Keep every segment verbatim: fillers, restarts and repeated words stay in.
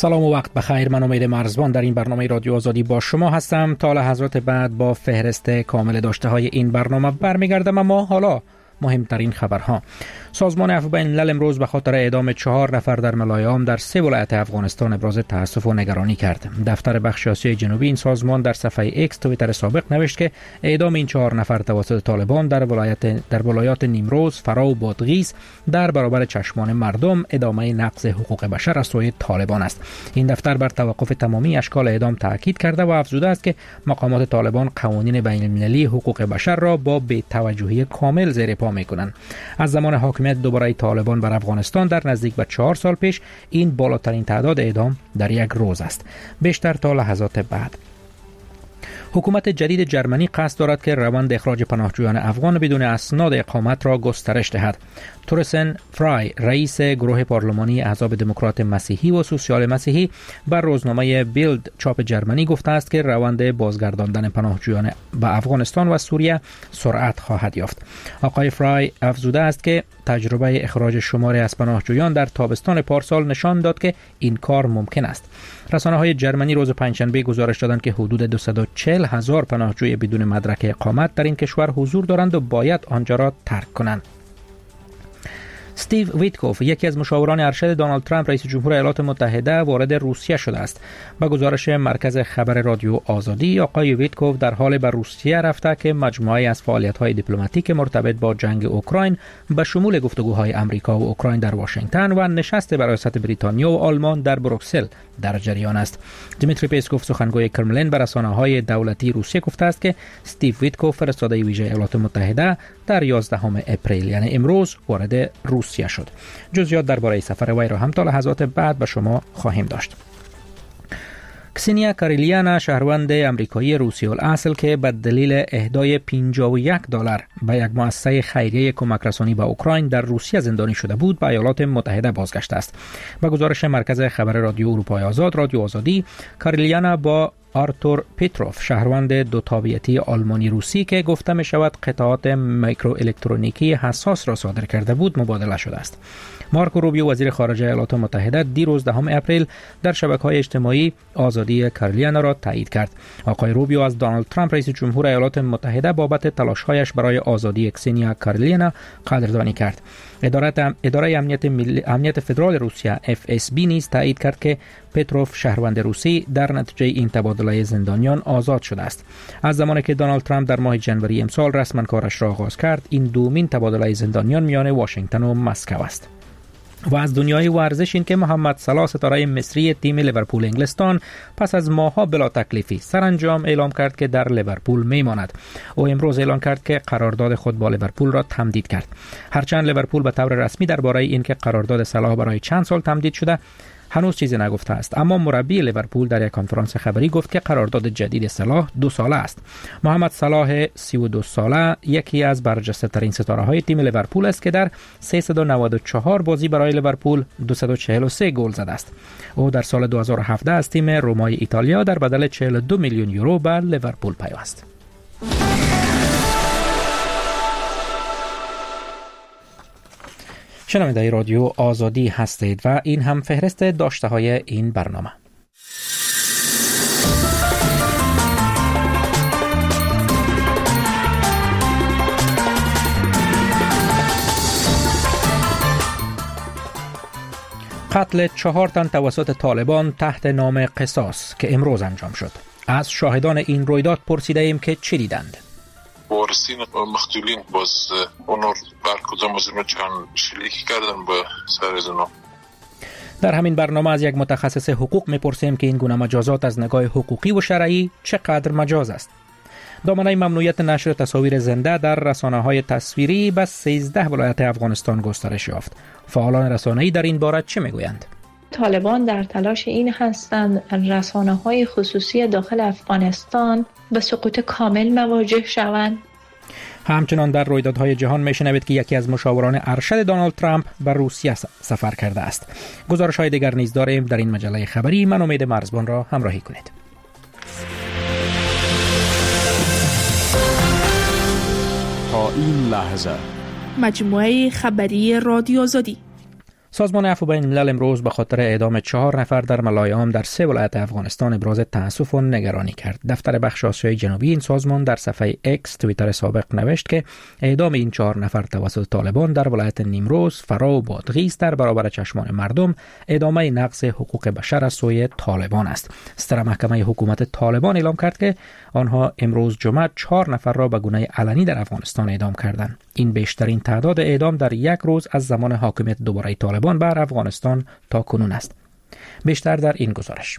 سلام و وقت بخیر. من امید مرزبان در این برنامه رادیو آزادی با شما هستم. تا لحظات بعد با فهرست کامل داشته های این برنامه برمیگردم، اما حالا مهمترین خبرها. سازمان عفو بین الملل امروز به خاطر اعدام چهار نفر در ملایام در سه ولایت افغانستان ابراز تأسف و نگرانی کرد. دفتر بخش آسیای جنوبی این سازمان در صفحه ایکس توییتر سابق نوشت که اعدام این چهار نفر توسط طالبان در ولایت در ولایات نیمروز، فرا و بادغیس در برابر چشمان مردم ادامه نقض حقوق بشر از سوی طالبان است. این دفتر بر توقف تمامی اشکال اعدام تاکید کرده و افزوده است که مقامات طالبان قوانین بین المللی حقوق بشر را با بی‌توجهی کامل زیر پا می‌کنند. از زمان حاکمیت دوباره طالبان بر افغانستان در نزدیک به چهار سال پیش این بالاترین تعداد اعدام در یک روز است. بیشتر تا لحظات بعد. حکومت جدید جرمنی قصد دارد که روند اخراج پناهجویان افغان بدون اسناد اقامت را گسترش دهد. تورسن فرای، رئیس گروه پارلمانی احزاب دموکرات مسیحی و سوسیال مسیحی، بر روزنامه بیلد چاپ جرمنی گفته است که روند بازگرداندن پناهجویان به افغانستان و سوریه سرعت خواهد یافت. آقای فرای افزوده است که تجربه اخراج شماری از پناهجویان در تابستان پارسال نشان داد که این کار ممکن است. رسانه‌های جرمنی روز پنجشنبه گزارش دادند که حدود دویست و چهل هزار پناهجوی بدون مدرک اقامت در این کشور حضور دارند و باید آنجا را ترک کنند. استیو ویتکوف، یکی از مشاوران ارشد دونالد ترامپ رئیس جمهور ایالات متحده، وارد روسیه شده است. با گزارش مرکز خبر رادیو آزادی، آقای ویتکوف در حال به روسیه رفته که مجموعه از فعالیت‌های دیپلماتیک مرتبط با جنگ اوکراین به شمول گفتگوهای آمریکا و اوکراین در واشنگتن و نشست برئاست بریتانیا و آلمان در بروکسل در جریان است. دیمیتری پیسکوف، سخنگوی کرملین، به رسانه‌های دولتی روسیه گفته است که استیو ویتکوف، فرستاده ویژه ایالات متحده، در یازدهم اپریل یعنی امروز وارد روسیه شد. جزئیات درباره سفر وی را هم تا لحظات بعد به شما خواهیم داشت. کسینیا کاریلیانا، شهروند امریکایی روسی الاصل که به دلیل اهدای پنجاه و یک دلار به یک مؤسسه خیریه کمک رسانی به اوکراین در روسیه زندانی شده بود، به ایالات متحده بازگشته است. با گزارش مرکز خبر رادیو اروپای آزاد، رادیو آزادی، کاریلیانا با آرتور پیتروف، شهروند دو تابعیتی آلمانی روسی که گفته می شود قطعات میکرو الکترونیکی حساس را صادر کرده بود، مبادله شده است. مارکو روبیو، وزیر خارجه ایالات متحده، دیروز دهم اپریل در شبکه‌های اجتماعی آزادی کاریلیانا را تایید کرد. آقای روبیو از دونالد ترامپ رئیس جمهور ایالات متحده بابت تلاش‌هایش برای آزادی کسینیا کاریلیانا قدردانی کرد. اداره اداره امنیت ملی امنیت فدرال روسیه اف اس بی نیز تایید کرد که پتروف، شهروند روسی، در نتیجه این تبادله زندانیان آزاد شده است. از زمانی که دونالد ترامپ در ماه ژانویه امسال رسما کارش را آغاز کرد، این دومین تبادله زندانیان میان واشنگتن و مسکو است. و از دنیای ورزش این که محمد صلاح، ستاره مصری تیم لیورپول انگلستان، پس از ماه‌ها بلا تکلیفی سرانجام اعلام کرد که در لیورپول میماند. او امروز اعلام کرد که قرارداد خود با لیورپول را تمدید کرد. هرچند لیورپول به طور رسمی درباره اینکه قرارداد صلاح برای چند سال تمدید شده هنوز چیزی نگفته است، اما مربی لیورپول در یک کنفرانس خبری گفت که قرارداد جدید صلاح دو ساله است. محمد صلاح، سی و دو ساله، یکی از برجسته ترین ستاره های تیم لیورپول است که در سیصد و نود و چهار بازی برای لیورپول دویست و چهل و سه گل زده است. او در سال دو هزار و هفده از تیم رومای ایتالیا در بدل چهل و دو میلیون یورو به لیورپول پیوست. شنونده رادیو آزادی هستید و این هم فهرست داشته های این برنامه. قتل چهار تن توسط طالبان تحت نام قصاص که امروز انجام شد. از شاهدان این رویداد پرسیده ایم که چی دیدند. وارثین مقتولین باز اونور بر کدام از ما چند شلیک کردن به سر از اونا. در همین برنامه از یک متخصص حقوق میپرسیم که این گونه مجازات از نگاه حقوقی و شرعی چقدر مجاز است. دامنه ممنوعیت نشر تصاویر زنده در رسانه‌های تصویری به سیزده ولایت افغانستان گسترش یافت. فعالان رسانه‌ای در این باره چه میگویند؟ طالبان در تلاش این هستند رسانه‌های خصوصی داخل افغانستان به سقوط کامل مواجه شوند. همچنان در رویدادهای جهان میشنوید که یکی از مشاوران ارشد دونالد ترامپ به روسیه سفر کرده است. گزارش‌های دیگر نیز داریم در این مجله خبری. من امید مرزبان را همراهی کنید. تا این لحظه مجموعه خبری رادیو آزادی. سازمان عفو بین الملل امروز به خاطر اعدام چهار نفر در ملایام در سه ولایت افغانستان ابراز تأسف و نگرانی کرد. دفتر بخش آسیای جنوبی این سازمان در صفحه اکس توییتر سابق نوشت که اعدام این چهار نفر توسط طالبان در ولایت نیمروز، فرا و بادغیس در برابر چشمان مردم ادامه نقض حقوق بشر از سوی طالبان است. ستره محکمه حکومت طالبان اعلام کرد که آنها امروز جمعه چهار نفر را به گونه علنی در افغانستان اعدام کردند. این بیشترین تعداد اعدام در یک روز از زمان حاکمیت دوباره طالبان بر افغانستان تا کنون است. بیشتر در این گزارش.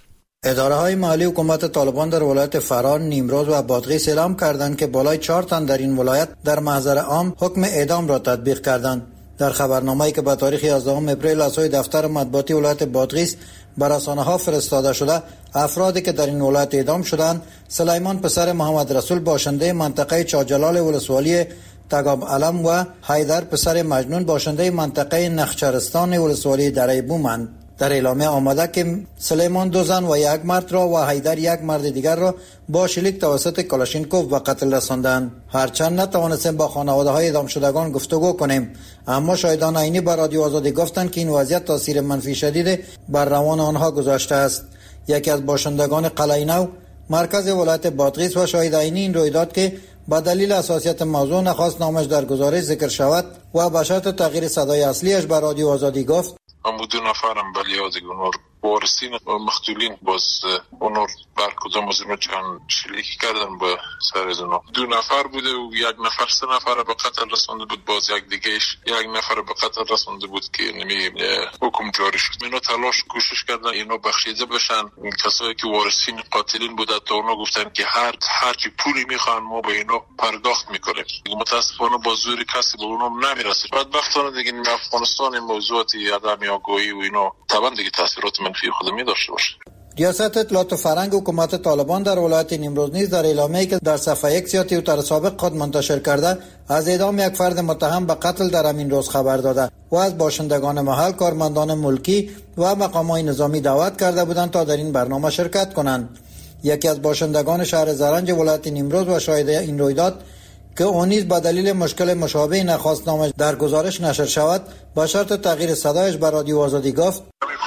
اداره های محلی حکومت طالبان در ولایت فرا، نیمروز و بادغیس اعلام کردند که بالای چهار تن در این ولایت در محضر عام حکم اعدام را تطبیق کردند. در خبرنامه‌ای که به تاریخ یازدهم اپریل از سوی دفتر مطبوعاتی ولایت بادغیس بر رسانه‌ها فرستاده شده، افرادی که در این ولایت اعدام شدند: سلیمان پسر محمد رسول باشنده منطقه چاجلال ولسوالی تگاب علم و حیدر پسر مجنون باشنده منطقه نخچرستان ولسوالی دره بومند. در اعلامیه آمده که سلیمان دو زن و یک مرد را و حیدر یک مرد دیگر را با شلیک توسط کلاشینکوف به قتل رساندند. هرچند نتوانستیم با خانواده های اعدام شدگان گفتگو کنیم، اما شاهدان عینی بر رادیو آزادی گفتند که این وضعیت تاثیر منفی شدید بر روان آنها گذاشته است. یکی از باشندگان قلعه نو مرکز ولایت بادغیس و شاهد عینی این رویداد که با دلیل حساسیت موضوع نخواست نامش در گزارش ذکر شود و به شرط تغییر صدای اصلیش بر رادیو آزادی گفت: اما دو نفرم بلیاد گنور وارثین مختولین باز اونور بر کدام از اینا چند شلیک کردن به سر از اونا. دو نفر بوده و یک نفر سه نفر به قتل رسانده بود، باز یک دیگهش یک نفر به قتل رسانده بود که نمی حکم جاری شد. اینا تلاش کوشش کردن اینا بخشیده بشن. این کسایی که وارثین قاتلین بوده تا اونا گفتن که هر هر چی پولی میخوان ما به اینا پرداخت میکنیم. متاسفانه با زور کسی به اونا نمیرسه. بدبختانه دیگه این افغانستان موضوعات عدم آگاهی و اینا طبعا دیگه تاثیرات منفی خود می داشته باشه. ریاست اطلاعات فرهنگ حکومت طالبان در ولایت نیمروز نیز در اعلامیه‌ای که در صفحه اکس یا توییتر سابق خود منتشر کرده از اعدام یک فرد متهم به قتل در همین روز خبر داده و از باشندگان محل، کارمندان ملکی و مقامات نظامی دعوت کرده بودند تا در این برنامه شرکت کنند. یکی از باشندگان شهر زرنج ولایت نیمروز و شاهد این رویداد که اون نیز به دلیل مشکل مشابه نخواست نامش در گزارش نشر شود با شرط تغییر صدایش بر رادیو آزادی گفت: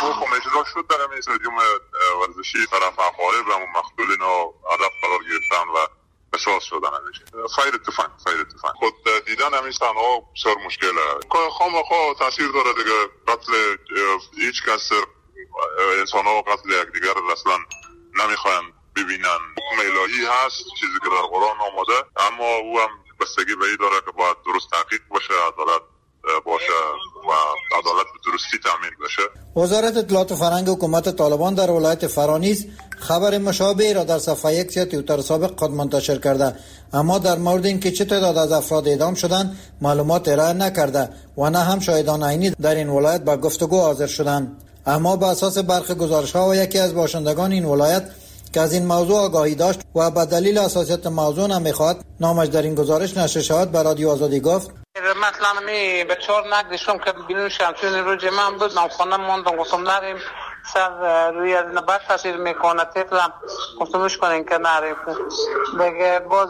شد در همین استادیوم ورزشی طرف مقارب و مقتولین و هدف قرار گرفتن و قصاص شدن. خیر اتفاق خیر اتفاق خود دیدن همین صحنه‌ها بسیار مشکله. خامخا تاثیر داره دیگه. قتل هیچ کس انسان‌ها قتل یکدیگر اصلا نمیخوان ببینن. حکم الهی هست، چیزی که در قرآن آمده، اما او هم بستگی به این داره که باید درست تحقیق باشه، عدالت باشه و عدالت به درستی تامین بشه. وزارت اطلاعات فرهنگ حکومت طالبان در ولایت فرا نیز خبر مشابه را در صفحه اکس یا توییتر سابق خود منتشر کرده، اما در مورد اینکه چه تعداد از افراد اعدام شدند معلومات ارائه نکرده و نه هم شاهدان عینی در این ولایت به گفتگو حاضر شدند. اما به اساس برخی گزارش‌ها و یکی از باشندگان این ولایت که از این موضوع آگاهی داشت و به دلیل حساسیت موضوع نمیخواد نامش در این گزارش نشر شود به رادیو آزادی گفت: مثلا می به چهار نگذشتم که بینون شمچون رو جمع بود نامخانه موندم گفتم نریم سر روی از نبرد تاثیر میکنه تفلم گفتمش کنین که نریم دیگه. باز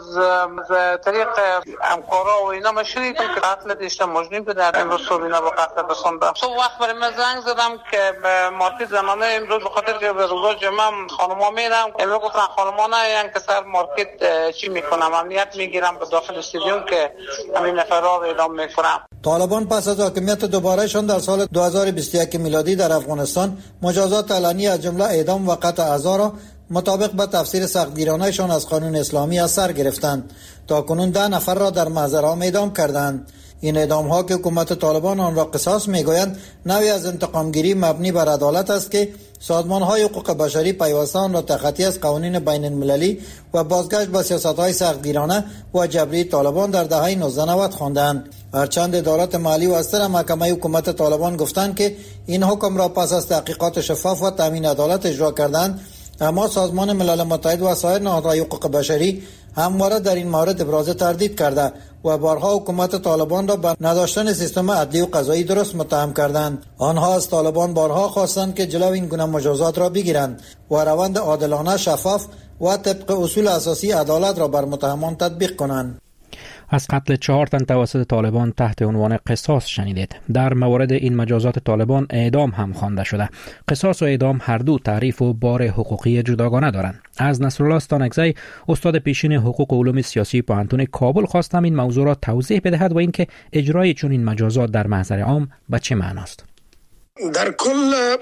طریق همکارا و اینا ما شنیدم که قتل دیشته مجنون بود در امروز صبح اینا با قتل رسوندم. صبح وقت برای من زنگ زدم که به مارکت زنانه امروز بخاطر که به روزا جمع خانما میرم امروز گفتن خانما نه یعنی که سر مارکت چی میکنم امنیت میگیرم به داخل استادیوم که همین نفرها رو اعدام میکنم. طالبان پس از حاکمیت دوبارهشان در سال دو هزار و بیست و یک میلادی در افغانستان مجازات علنی از جمله اعدام و قطع اعضا را مطابق به تفسیر سختگیرانه‌شان از قانون اسلامی از سر گرفتند. تا کنون ده نفر را در محضر عام اعدام کردند. این اعدام ها که حکومت طالبان آن را قصاص میگویند نوعی از انتقامگیری مبنی بر عدالت است که سازمان های حقوق بشری پیوسته آن را تخطی از قوانین بین المللی و بازگشت به سیاست های سختگیرانه و جبری طالبان در دهه نوزده نود خواندند. هرچند ادارات مالی و استر محکمه حکومت طالبان گفتند که این حکم را پس از تحقیقات شفاف و تامین عدالت اجرا کردند، اما سازمان ملل متحد و سایر نهادهای حقوق بشری همواره در این مورد ابراز تردید کرده و بارها حکومت طالبان را به نداشتن سیستم عدلی و قضایی درست متهم کردند. آنها از طالبان بارها خواستند که جلو این گونه مجازات را بگیرند و روند عادلانه، شفاف و طبق اصول اساسی عدالت را بر متهمان تطبیق کنند. از قتل چهار تن توسط طالبان تحت عنوان قصاص شنیدید. در مورد این مجازات طالبان اعدام هم خوانده شده. قصاص و اعدام هر دو تعریف و بار حقوقی جداگانه دارند. از نصرالله ستانکزی استاد پیشین حقوق و علوم سیاسی پوهنتون کابل خواستم این موضوع را توضیح بدهد و اینکه اجرای چون این مجازات در محضر عام به چه معناست. در کل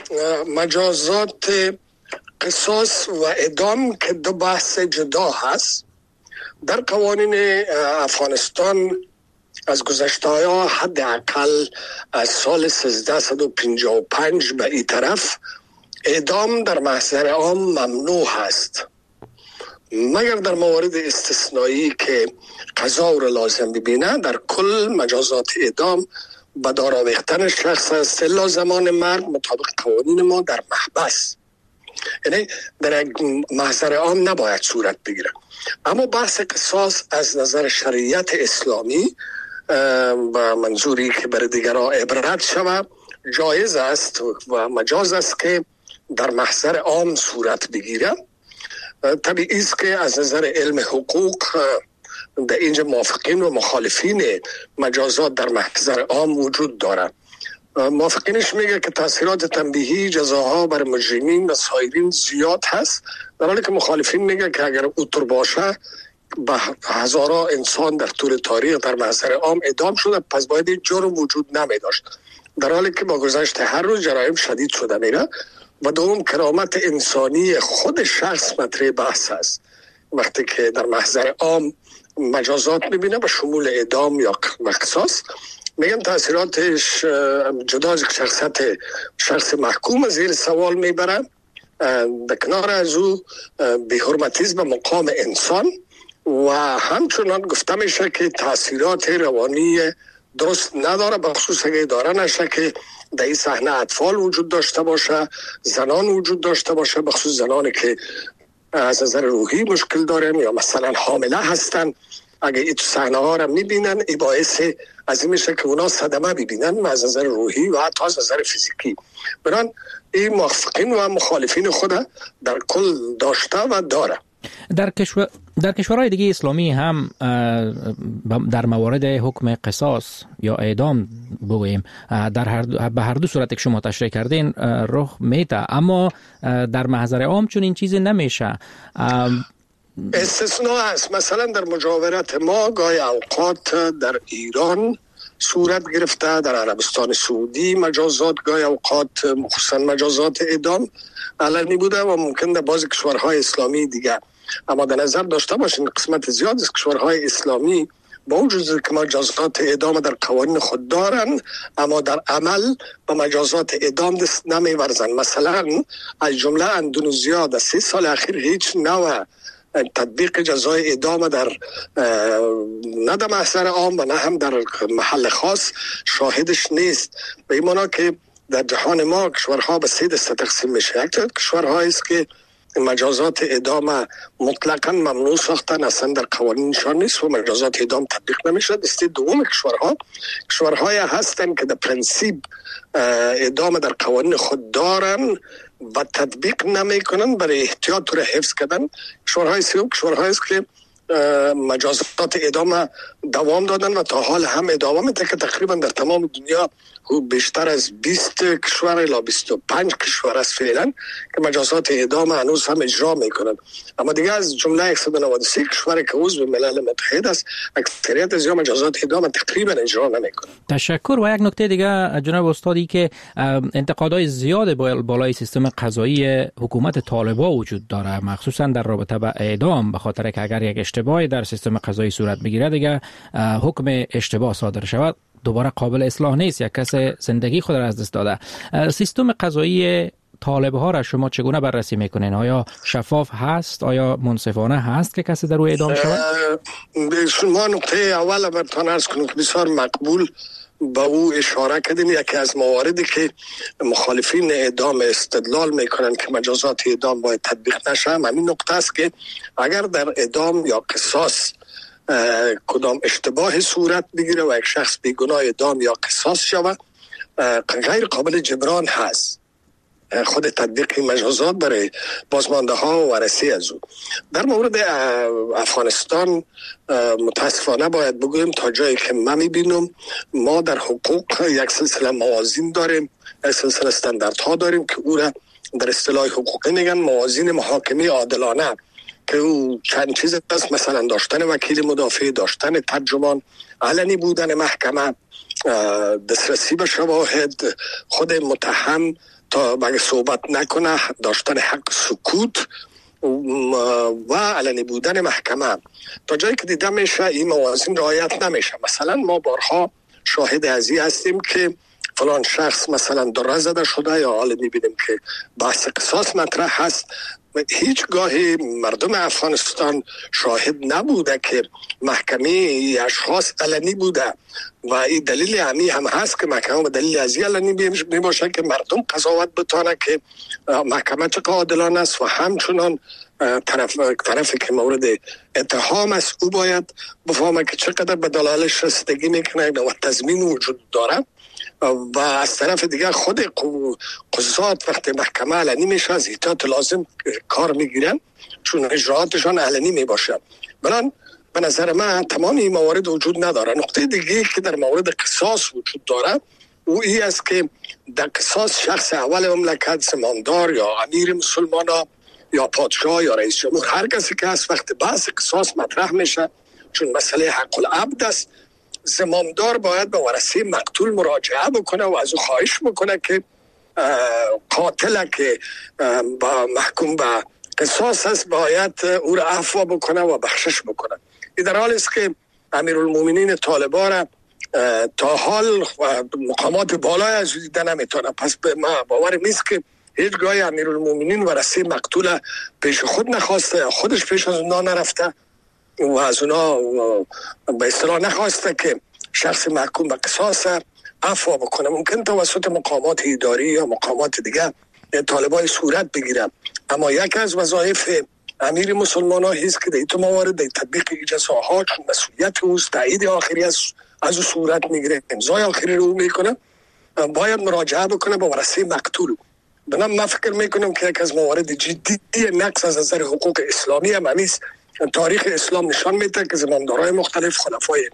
مجازات قصاص و اعدام که دو بحث جدا هست، در قوانین افغانستان از گذشته ها حداقل از سال سیزده و پنجاه و پنج به این طرف اعدام در محضر عام ممنوع هست، مگر در موارد استثنایی که قضا را لازم ببینه. در کل مجازات اعدام به دار آویختن شخص است الا زمان مرگ مطابق قوانین ما در محبس، یعنی در محضر عام نباید صورت بگیره. اما بحث قصاص از نظر شریعت اسلامی و منظوری که بر دیگران عبرت شود جایز است و مجاز است که در محضر عام صورت بگیره. طبیعی است که از نظر علم حقوق در اینجا موافقین و مخالفین مجازات در محضر عام وجود دارد. موافقینش میگه که تاثیرات تنبیهی جزاها بر مجرمین و سایرین زیاد هست، در حالی که مخالفین میگه که اگر اوتر باشه به هزاران انسان در طول تاریخ در محضر عام اعدام شده، پس باید جرم وجود نمی داشت، در حالی که با گذشت هر روز جرایم شدید شده میره. و دوم کرامت انسانی خود شخص مطرح بحث است. وقتی که در محضر عام مجازات میبینه به شمول اعدام یا قصاص، میگن تاثیراتش جدا از شخصیت شخص محکوم زیر سوال میبرن، در کنار از او بی‌حرمتیزم مقام انسان و همچنان گفته میشه که تاثیرات روانی درست نداره، بخصوص اگه داره نشه که در این صحنه اطفال وجود داشته باشه، زنان وجود داشته باشه، بخصوص زنانی که از نظر روحی مشکل دارن یا مثلا حامله هستن. اگه این صحنه ها رو میبینن این باعث از این میشه که اونا صدمه ببینن از نظر روحی و حتی از نظر فیزیکی. بران این موافقین و مخالفین خود در کل داشته و داره. در کشور در کشورهای دیگه اسلامی هم در موارد حکم قصاص یا اعدام بگوییم در هر دو به هر دو صورت که شما تشریح کردین رخ میده، اما در محضر عام چون این چیزی نمیشه. استثناء است. مثلا در مجاورت ما گاهی اوقات در ایران صورت گرفته، در عربستان سعودی مجازات گاهی اوقات مخصوصا مجازات اعدام علنی بوده و ممکن در بعضی کشورهای اسلامی دیگه. اما در نظر داشته باشین قسمت زیاد از کشورهای اسلامی با وجود که مجازات اعدام در قوانین خود دارن، اما در عمل با مجازات اعدام دست نمی‌ورزن. مثلا از جمله اندونزیا در سی سال اخیر هیچ نوع تطبیق جزای اعدام در نه در محضر عام و نه هم در محل خاص شاهدش نیست. به این معنی که در جهان ما کشورها به سه دسته تقسیم میشه. یک کشورهایی است که مجازات اعدام مطلقاً ممنوع ساختن، اصلا در قوانینشان نیست و مجازات اعدام تطبیق نمیشه. دسته دوم کشورها کشورهای هستن که در پرنسیپ اعدام در قوانین خود دارن و تطبیق نمیکنن برای احتیاط رو حفظ کردن. کشورهای سوم کشورهایی است که مجازات اعدام دوام دادن و تا حال هم ادامه میده که تقریبا در تمام دنیا بیشتر از بیست کشور الی بیست و پنج کشور است فعلا که مجازات اعدام هنوز هم اجرا میکنن. اما دیگه از جمله صد و نود و سه کشور که عضو ملل متحد است اکثریت از مجازات اعدام تقریبا اجرا نمیکنن. تشکر. و یک نکته دیگه جناب استادی که انتقادهای زیاد بالای سیستم قضایی حکومت طالبان وجود داره، مخصوصا در رابطه با اعدام، به خاطر که اگر یک اشتباهی در سیستم قضایی صورت بگیره دیگه حکم اشتباه صادر شود دوباره قابل اصلاح نیست، یک کس زندگی خود را از دست داده. سیستم قضایی طالب ها را شما چگونه بررسی میکنین؟ آیا شفاف هست؟ آیا منصفانه هست که کسی در روی اعدام شود؟ شما نقطه اول برتان عرض کنم که بسیار مقبول با او اشاره کردین. یکی از مواردی که مخالفین اعدام استدلال میکنن که مجازات اعدام باید تطبیق نشه همین نقطه است که اگر در اعدام یا قصاص کدام اشتباه صورت بگیره و یک شخص بیگناه اعدام یا قصاص شود غیر قابل جبران هست. خود تطبیق مجازات برای بازمانده ها و ورثه از او. در مورد افغانستان متاسفانه باید بگویم تا جایی که من میبینم ما در حقوق یک سلسله موازین داریم، یک سلسله استانداردها داریم که او را در اصطلاح حقوقی میگن موازین محاکمه عادلانه، که او چند چیز است، مثلا داشتن وکیل مدافع، داشتن ترجمان، علنی بودن محکمه، دسترسی به شواهد، خود متهم تا بگه صحبت نکنه، داشتن حق سکوت و علنی بودن محکمه. تا جایی که دیده میشه این موازین رعایت نمیشه. مثلا ما بارها شاهد ازی هستیم که فلان شخص مثلا دره زده شده یا حالا میبینیم که بحث قصاص مطرح هست، هیچ گاهی مردم افغانستان شاهد نبوده که محکمه اشخاص علنی بوده و این دلیل همی هم هست که محکمه به دلیل ازی علنی می باشه که مردم قضاوت بتانه که محکمه چه عادلانه است و همچنان طرف طرفی که مورد اتهام است او باید بفهمه که چقدر به دلایلش رسیدگی میکنه و تضمین وجود داره. و از طرف دیگر خود قضات وقتی محکمه علنی میشه از احتیاط لازم کار میگیرن چون اجراعاتشان علنی میباشه. بلان به نظر من تمام این موارد وجود نداره. نقطه دیگه که در مورد قصاص وجود داره او ای است که در قصاص شخص اول مملکت، زمامدار یا امیر مسلمان یا پادشاه یا رئیس جمهور، هر کسی که از وقت بحث قصاص مطرح میشه چون مسئله حق العبد است، زمامدار باید به ورثه مقتول مراجعه بکنه و از او خواهش بکنه که قاتل که با محکوم به قصاص است باید او را عفو بکنه و بخشش بکنه. این در حالی است که امیرالمومنین طالبان را تا حال مقامات بالای از او دیده نمیتونه. پس به ما باور نیست که هیچگاه امیرالمومنین ورثه مقتول پیش خود نخواسته، خودش پیش از اونا نرفته و از اونا به اصطلاح نخواسته که شخص محکوم به قصاص عفو بکنه. ممکن توسط مقامات اداری یا مقامات دیگه طالبای صورت بگیره، اما یکی از وظایف امیر مسلمان ها هست که در این موارد در تطبیق جزاها چون مسئولیت اوست، تایید آخری از از او صورت میگیره، امضای آخری رو میکنه، باید مراجعه بکنه با ورثه مقتول. بنام من فکر میکنم که یک از موارد جدی نقص از نظر حقوق اسلامی هم همیست. تاریخ اسلام نشان میده که زمامدارای مختلف، خلفای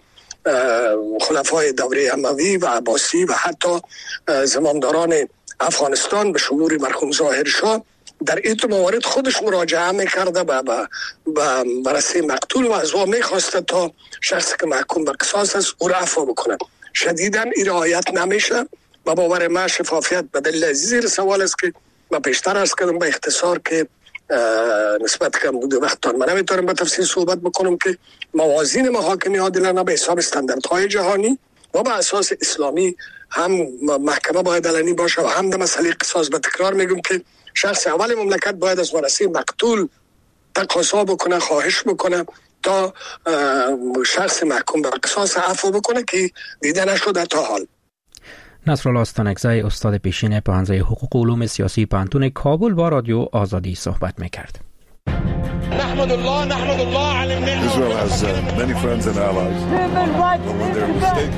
خلفای دوره اموی و عباسی و حتی زمامداران افغانستان به شمول مرحوم ظاهر شاه در این موارد خودش مراجعه میکرده به به ورثه مقتول و از او میخواسته تا شخصی که محکوم به قصاص است او را عفو بکنه. شدیداً این رعایت نمیشه و باور من شفافیت به دلیل زیر سوال است که من پیشتر عرض کردم به اختصار که نسبت کم بوده وقت من نمیتونم به تفصیل صحبت بکنم که موازین محاکمه عادلانه به حساب استانداردهای جهانی و به اساس اسلامی هم محکمه باید علنی باشه و هم در مسئله قصاص به تکرار میگم که شخص اول مملکت باید از ورثه مقتول تقاضا بکنه، خواهش بکنه تا شخص محکوم به قصاص عفو بکنه که دیده نشده تا حال. نصرالله استانکزی استاد پیشین پانزه حقوق علوم سیاسی پانتون کابل با رادیو آزادی صحبت میکرد. نحمد الله نحمد الله على النعمة. Israel has uh, many friends and allies. But when they're mistaken.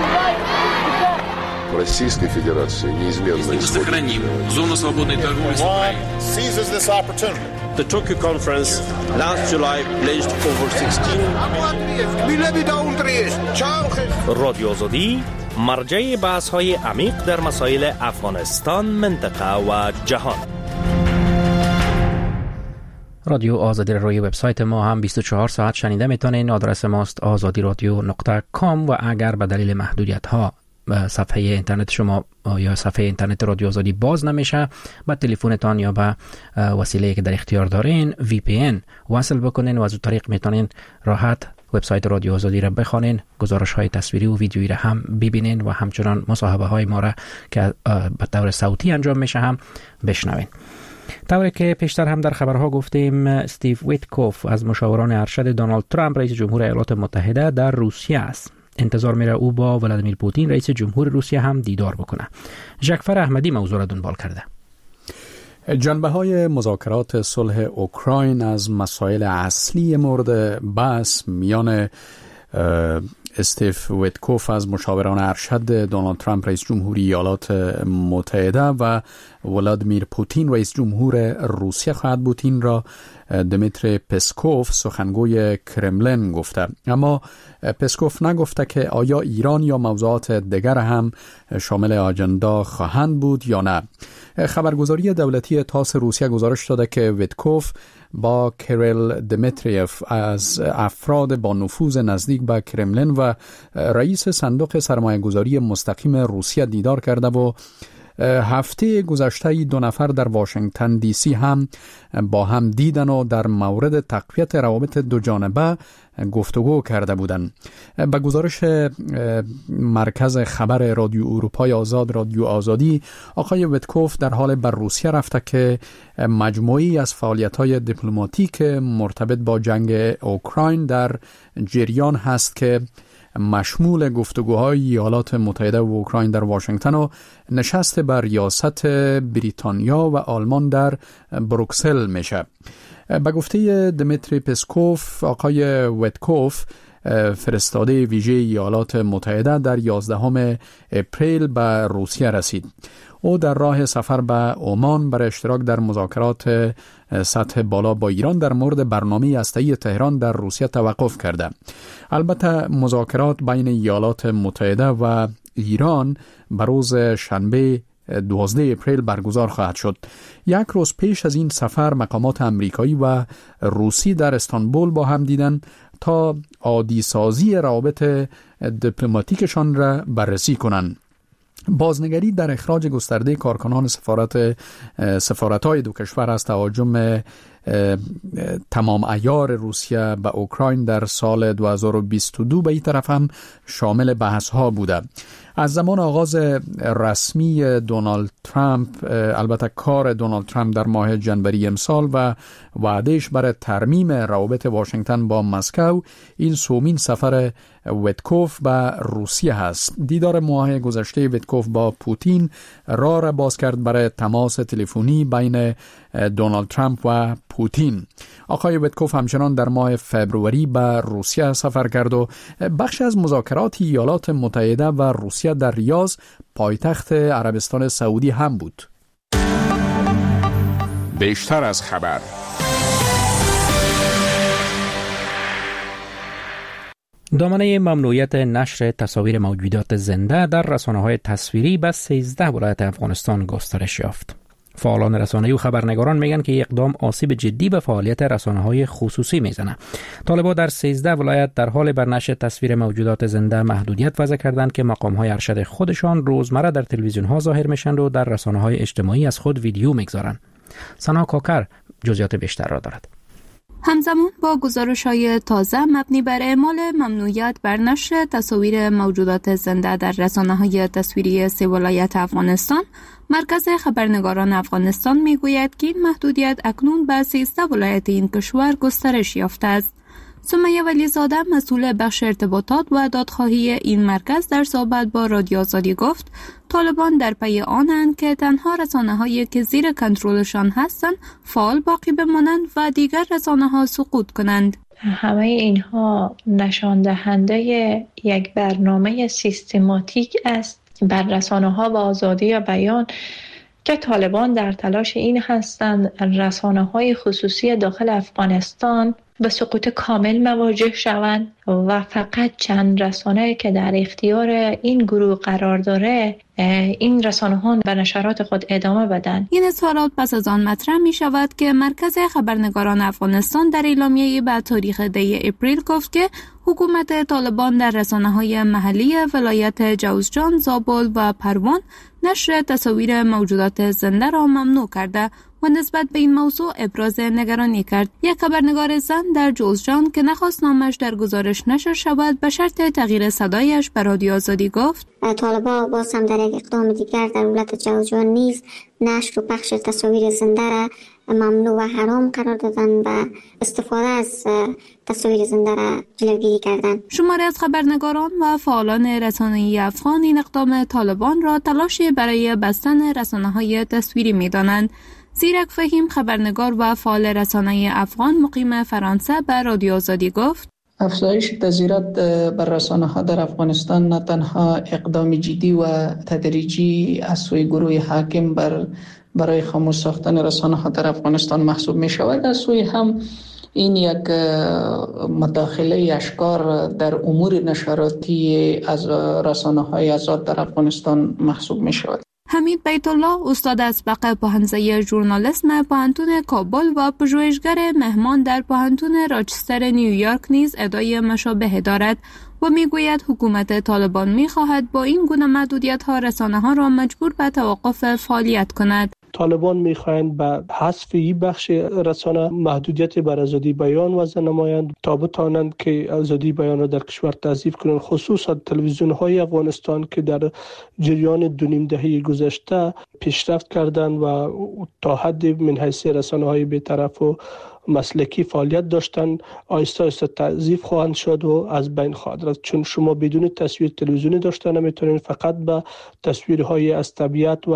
Российской Федерации неизменно исходит. Зона свободной торговли с Украиной. Seizes this opportunity. The Tokyo conference last July pledged over sixteen. رادیو آزادی مرجع بحث‌های عمیق در مسائل افغانستان، منطقه و جهان. رادیو آزادی روی وبسایت ما هم بیست و چهار ساعت شنیده میتونین. آدرس ماست آزادی رادیو نقطه کام و اگر به دلیل محدودیت ها صفحه اینترنت شما یا صفحه اینترنت رادیو آزادی باز نمیشه، با تلفنتان یا با وسیله‌ای که در اختیار دارین وی پی ان وصل بکنین و از اون طریق میتونین راحت وبسایت رادیو آزادی را بخوانین، گزارش‌های تصویری و ویدیویی را هم ببینین و همچنان مصاحبه‌های ما را که به طور صوتی انجام میشه هم بشنوین. طوری که پیشتر هم در خبرها گفتیم، استیو ویتکوف از مشاوران ارشد دونالد ترامپ رئیس جمهور ایالات متحده در روسیه است. انتظار میره او با ولادیمیر پوتین رئیس جمهور روسیه هم دیدار بکنه. جعفر احمدی موضوع را دنبال کرده. جنبه‌های مذاکرات صلح اوکراین از مسائل اصلی مورد بحث میان استیف ویتکوف از مشاوران ارشد دونالد ترامپ رئیس جمهوری ایالات متحده و ولادیمیر پوتین رئیس جمهور روسیه خواهد بود. این را دمیتری پسکوف سخنگوی کرملین گفته، اما پسکوف نگفته که آیا ایران یا موضوعات دیگر هم شامل آجندا خواهند بود یا نه. خبرگزاری دولتی تاس روسیه گزارش داده که ویتکوف با کریل دمیتریف از افراد با نفوذ نزدیک به کرملین و رئیس صندوق سرمایه‌گذاری مستقیم روسیه دیدار کرده و هفته گذشته دو نفر در واشنگتن دی سی هم با هم دیدن و در مورد تقویت روابط دو جانبه گفتگو کرده بودند. به گزارش مرکز خبر رادیو اروپای آزاد رادیو آزادی، آقای ویتکوف در حال بر روسیه رفته که مجموعی از فعالیت‌های دیپلماتیک مرتبط با جنگ اوکراین در جریان هست که مشمول گفتگوهای ایالات متحده و اوکراین در واشنگتن و نشست بر ریاست بریتانیا و آلمان در بروکسل میشه. به گفته دمیتری پسکوف، آقای ویتکوف فرستاده ویژه ایالات متحده در یازدهم اپریل به روسیه رسید. او در راه سفر به عمان برای اشتراک در مذاکرات سطح بالا با ایران در مورد برنامه هسته‌ای تهران در روسیه توقف کرده. البته مذاکرات بین ایالات متحده و ایران به روز شنبه دوازده اپریل برگزار خواهد شد. یک روز پیش از این سفر مقامات امریکایی و روسی در استانبول با هم دیدن تا عادی سازی روابط دیپلماتیکشان را بررسی کنند. بازنگری در اخراج گسترده کارکنان سفارت سفارت‌های دو کشور از تهاجم تمام عیار روسیه به اوکراین در سال دو هزار و بیست و دو به این طرف هم شامل بحث ها بوده. از زمان آغاز رسمی دونالد ترامپ، البته کار دونالد ترامپ در ماه جنوری امسال و وعدهش برای ترمیم روابط واشنگتن با مسکو، این سومین سفر ویتکوف به روسیه هست. دیدار ماه گذشته ویتکوف با پوتین راه را باز کرد برای تماس تلفنی بین دونالد ترامپ و پوتین. آقای ویتکوف همچنان در ماه فبروری به روسیه سفر کرد و بخش از مذاکرات ایالات متحده و روسیه در ریاض پایتخت عربستان سعودی هم بود. بیشتر از خبر. دامنه ممنوعیت نشر تصاویر موجودات زنده در رسانه‌های تصویری به سیزده ولایت افغانستان گسترش یافت. فعالان رسانه‌ای و خبرنگاران میگن که اقدام آسیب جدی به فعالیت رسانه‌های خصوصی میزنه. طالبان در سیزده ولایت در حال بر نشر تصویر موجودات زنده محدودیت وضع کردند که مقام‌های ارشد خودشان روزمره در تلویزیون‌ها ظاهر میشن و در رسانه‌های اجتماعی از خود ویدیو میگذارن. سنا کاکر جزئیات بیشتر را دارد. همزمان با گزارش‌های تازه مبنی بر اعمال ممنوعیت بر نشر تصاویر موجودات زنده در رسانه‌های تصویری سه ولایت افغانستان، مرکز خبرنگاران افغانستان میگوید که این محدودیت اکنون به سیزده ولایت این کشور گسترش یافته است. سمیه ولیزاده مسئول بخش ارتباطات و دادخواهی این مرکز در صحبت با رادیو آزادی گفت طالبان در پی آنند که تنها رسانه‌هایی که زیر کنترلشان هستند فعال باقی بمانند و دیگر رسانه‌ها سقوط کنند. همه اینها نشان دهنده یک برنامه سیستماتیک است بر رسانه‌ها و آزادی بیان که طالبان در تلاش این هستند رسانه‌های خصوصی داخل افغانستان به سقوط کامل مواجه شوند و فقط چند رسانه که در اختیار این گروه قرار داره این رسانه‌ها به نشرات خود ادامه بدن. این اظهارات پس از آن مطرح می شود که مرکز خبرنگاران افغانستان در اعلامیه‌ای به تاریخ دی اپریل گفت که حکومت طالبان در رسانه‌های محلی ولایت جوزجان، زابل و پروان نشر تصاویر موجودات زنده را ممنوع کرده و نسبت به این موضوع ابراز نگرانی کرد. یک خبرنگار زن در جوزجان که نخواست نامش در گزارش نشر شود به شرط تغییر صدایش به رادیو آزادی گفت طالبان باز هم در یک اقدام دیگر در ولایت جوزجان نیز نشر و پخش تصاویر زنده را ممنوع و حرام قرار دادن و استفاده از تصاویر زنده را جلوگیری کردند. شماری از خبرنگاران و فعالان رسانه‌ای افغان این اقدام طالبان را تلاشی برای بستن رسانه‌های تصویری می‌دانند. زیرک فهیم خبرنگار و فعال رسانه افغان مقیم فرانسه به رادیو آزادی گفت افزایش تظاهرات بر رسانه‌ها در افغانستان نه تنها اقدام جدی و تدریجی از سوی گروه حاکم بر برای خاموش ساختن رسانه‌ها در افغانستان محسوب می شود، از سوی هم این یک مداخله اشکار در امور نشراتی از رسانه‌های آزاد در افغانستان محسوب می شود. حمید بیت الله استاد اسبق پوهنځی ژورنالیسم پوهنتون کابل و پژوهشگر مهمان در پوهنتون راچستر نیویورک نیز ادعای مشابه دارد و میگوید حکومت طالبان میخواهد با این گونه محدودیت‌ها رسانه‌ها را مجبور به توقف فعالیت کند. طالبان میخواهند به حذف این بخش رسانه محدودیت بر آزادی بیان وضع نمایند تا بتوانند که آزادی بیان را در کشور تضعیف کنند، خصوصا تلویزیون های افغانستان که در جریان دو نیم دهه گذشته پیشرفت کردند و تا حد من حیث رسانه های بی‌طرف و مسلکی فعالیت داشتند آهسته آهسته تضعیف خواهند شد و از بین خواهد رفت، چون شما بدون تصویر تلویزیونی داشته نمیتونید، فقط به تصویرهای از طبیعت و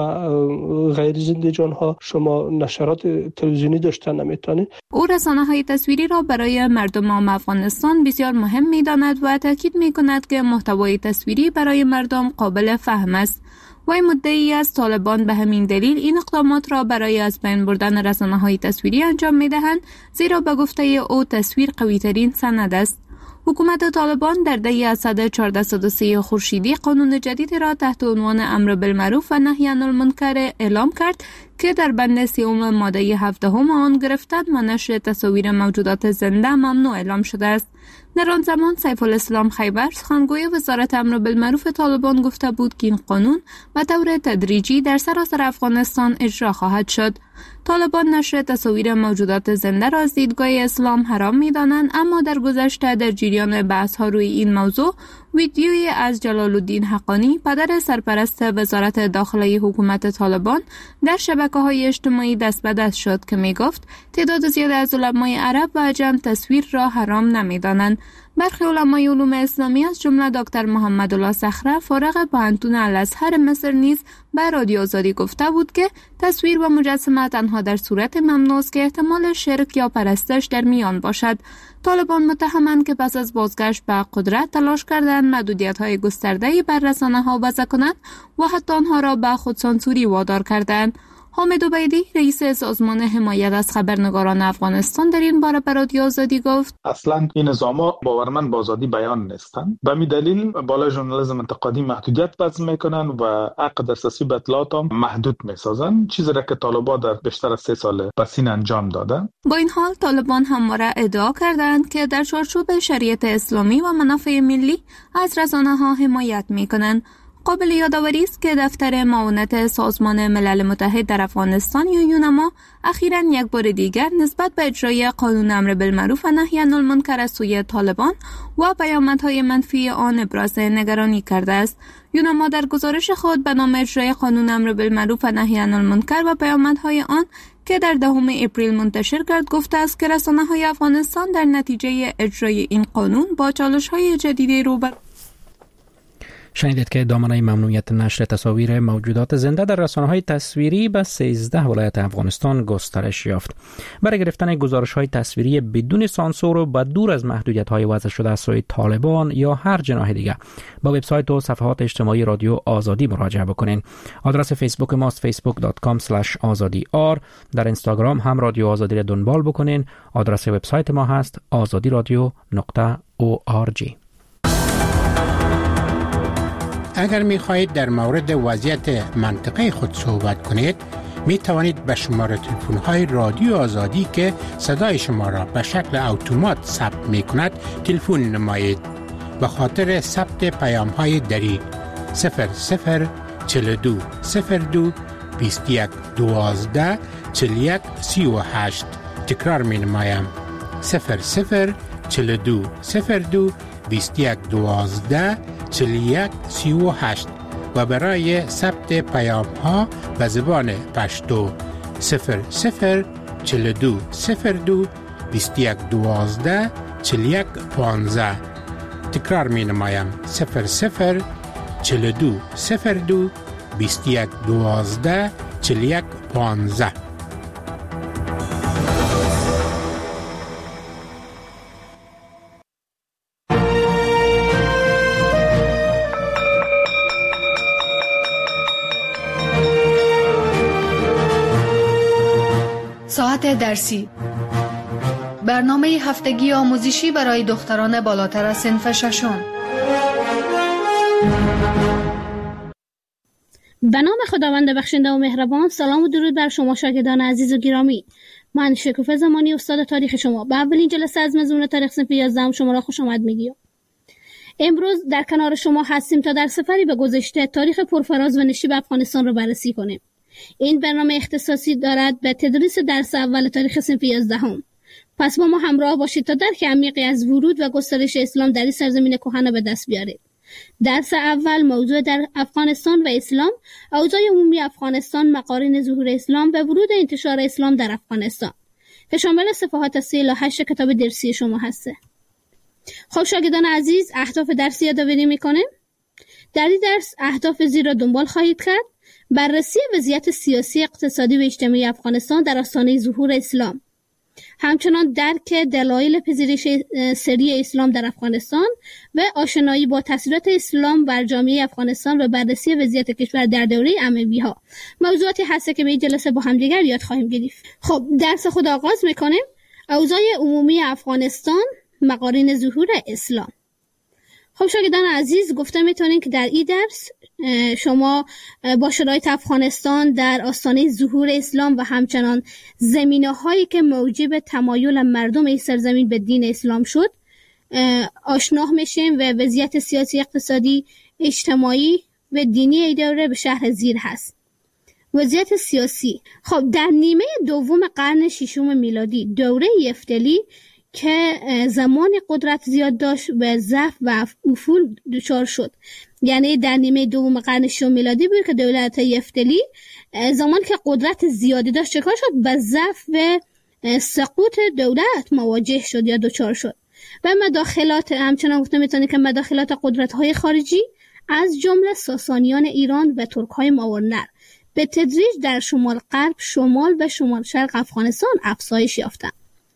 غیر زنده جانها شما نشرات تلویزیونی داشته نمیتونید. او رسانه‌های تصویری را برای مردم افغانستان بسیار مهم می‌داند و تاکید می‌کند که محتوای تصویری برای مردم قابل فهم است. وی مدعی است طالبان به همین دلیل این اقدامات را برای از بین بردن رسانه‌های تصویری انجام می‌دهند، زیرا به گفته او تصویر قوی‌ترین سند است. حکومت طالبان در دی اسد چهارصد و سه خورشیدی قانون جدید را تحت عنوان امر بالمعروف و نهی عن المنکر اعلام کرد که در بند سیوم ماده هفدهم آن گرفتن و نشر تصاویر موجودات زنده ممنوع اعلام شده است. در آن زمان سیف الاسلام خیبر سخنگوی وزارت امر بالمعروف طالبان گفته بود که این قانون به طور تدریجی در سراسر افغانستان اجرا خواهد شد. طالبان نشر تصاویر موجودات زنده را از دیدگاه اسلام حرام می‌دانند، اما در گذشته در جریان بحث‌ها روی این موضوع ویدیویی از جلال الدین حقانی پدر سرپرست وزارت داخلی حکومت طالبان در شبکه‌های اجتماعی دست به دست شد که می‌گفت تعداد زیادی از علمای عرب و عجم تصویر را حرام نمی‌دانند. برخی علمای علوم اسلامی از جمله دکتر محمد الله صخره فارغ پوهنتون الازهر مصر نیز به رادیو آزادی گفته بود که تصویر و مجسمه تنها در صورت ممنوع است که احتمال شرک یا پرستش در میان باشد. طالبان متهمند که پس از بازگشت به قدرت تلاش کردند محدودیت‌های گسترده‌ای بر رسانه‌ها وضع کنند و حتی آنها را به خودسانسوری وادار کردند. حامد عبیدی رئیس سازمان حمایت از خبرنگاران افغانستان در این باره به رادیو آزادی گفت اصلا این نظام‌ها باورمند با آزادی بیان نیستند، به همین دلیل بالای ژورنالیسم انتقادی محدودیت وضع میکنن و حق دسترسی به اطلاعات هم محدود میسازن، چیزی را که طالبان در بیشتر از سه سال پسین انجام دادن. با این حال طالبان همواره ادعا کردند که در چارچوب شریعت اسلامی و منافع ملی از رسانه‌ها حمایت میکنند. قابل یادآوری است که دفتر معاونت سازمان ملل متحد در افغانستان یا یونما اخیراً یک بار دیگر نسبت به اجرای قانون امر بالمعروف و نهی عن المنکر از سوی طالبان و پیامدهای منفی آن ابراز نگرانی کرده است. یونما در گزارش خود به نام اجرای قانون امر بالمعروف و نهی عن المنکر و پیامدهای آن که در دهم اپریل منتشر کرد گفته است که رسانه‌های افغانستان در نتیجه اجرای این قانون با چالش‌های جدیدی روبرو. شنیدید که دامنه ممنوعیت نشر تصاویر موجودات زنده در رسانه‌های تصویری به سیزده ولایت افغانستان گسترش یافت. برای گرفتن گزارش‌های تصویری بدون سانسور و با دور از محدودیت‌های وضع شده از سوی طالبان یا هر جناح دیگر با وبسایت و صفحات اجتماعی رادیو آزادی مراجعه بکنین. آدرس فیسبوک ماست فیسبوک دات کام اسلش آزادی آر. در اینستاگرام هم رادیو آزادی را دنبال بکنین. آدرس وبسایت ما هست آزادی رادیو نقطه او آر جی. اگر می خواهید در مورد وضعیت منطقه خود صحبت کنید، می توانید به شماره تلفن های رادیو آزادی که صدای شما را به شکل اتومات ثبت می کند تلفن نمایید. به خاطر ثبت پیام های دری صفر صفر چهل و دو صفر دو بیست و یک دوازده چهل و یک سی و هشت تکرار می نمایم صفر صفر چهل و دو صفر دو بیست و یک دوازده چهل و یک سی و هشت و برای ثبت پیام ها به زبان پشتو صفر صفر چهل و دو صفر دو بیست و یک دوازده چهل و یک پانزده. تکرار می نمایم صفر صفر چهل و دو صفر دو بیست و یک دوازده چهل و یک پانزده. ساعت درسی، برنامه هفتگی آموزشی برای دختران بالاتر از صنف ششم. به نام خداوند بخشنده و مهربان. سلام و درود بر شما شاگردان عزیز و گرامی. من شکوفه زمانی استاد تاریخ شما به اولین جلسه از مضمون تاریخ صنف یازده شما را خوش آمد میگیم. امروز در کنار شما هستیم تا در سفری به گذشته تاریخ پرفراز و نشیب افغانستان را بررسی کنیم. این برنامه اختصاصی دارد به تدریس درس اول تاریخ صنف یازده هم. پس با ما همراه باشید تا درک عمیقی از ورود و گسترش اسلام در این سرزمین کهن به دست بیارید. درس اول موضوع در افغانستان و اسلام، اوضاع عمومی افغانستان، مقارن ظهور اسلام و ورود انتشار اسلام در افغانستان که شامل صفحات سی الی هشت کتاب درسی شما هسته. خب شاگردان عزیز، اهداف درسی یادآوری میکنیم. در این درس اهداف زیر را دنبال خواهید کرد: بررسی وضعیت سیاسی، اقتصادی و اجتماعی افغانستان در آستانه ظهور اسلام، همچنان درک دلایل پذیرش سری اسلام در افغانستان و آشنایی با تاثیرات اسلام بر جامعه افغانستان و بررسی وضعیت کشور در دوره اموی‌ها. موضوعاتی هست که به این جلسه با هم دیگر یاد خواهیم گرفت. خب درس خود آغاز میکنیم. اوضاع عمومی افغانستان، مقارن ظهور اسلام. خب شاگردان عزیز، گفته میتونین که در این درس شما با شرایط افغانستان در آستانه ظهور اسلام و همچنان زمینه هایی که موجب تمایل مردم این سرزمین به دین اسلام شد آشنا میشیم و وضعیت سیاسی، اقتصادی، اجتماعی و دینی ای دوره به شرح زیر هست. وضعیت سیاسی. خب در نیمه دوم قرن ششم میلادی، دوره یفتلی که زمان قدرت زیاد داشت و ضعف و افول دچار شد، یعنی در نیمه دوم قرن ششم میلادی بود که دولت یفتلی زمان که قدرت زیادی داشت چکار شد؟ به ضعف و سقوط دولت مواجه شد یا دچار شد و مداخلات، همچنان گفته میتونی که مداخلات قدرت‌های خارجی از جمله ساسانیان ایران و ترک‌های ماورنر به تدریج در شمال غرب، شمال و شمال شرق افغانستان افزایش یافتند.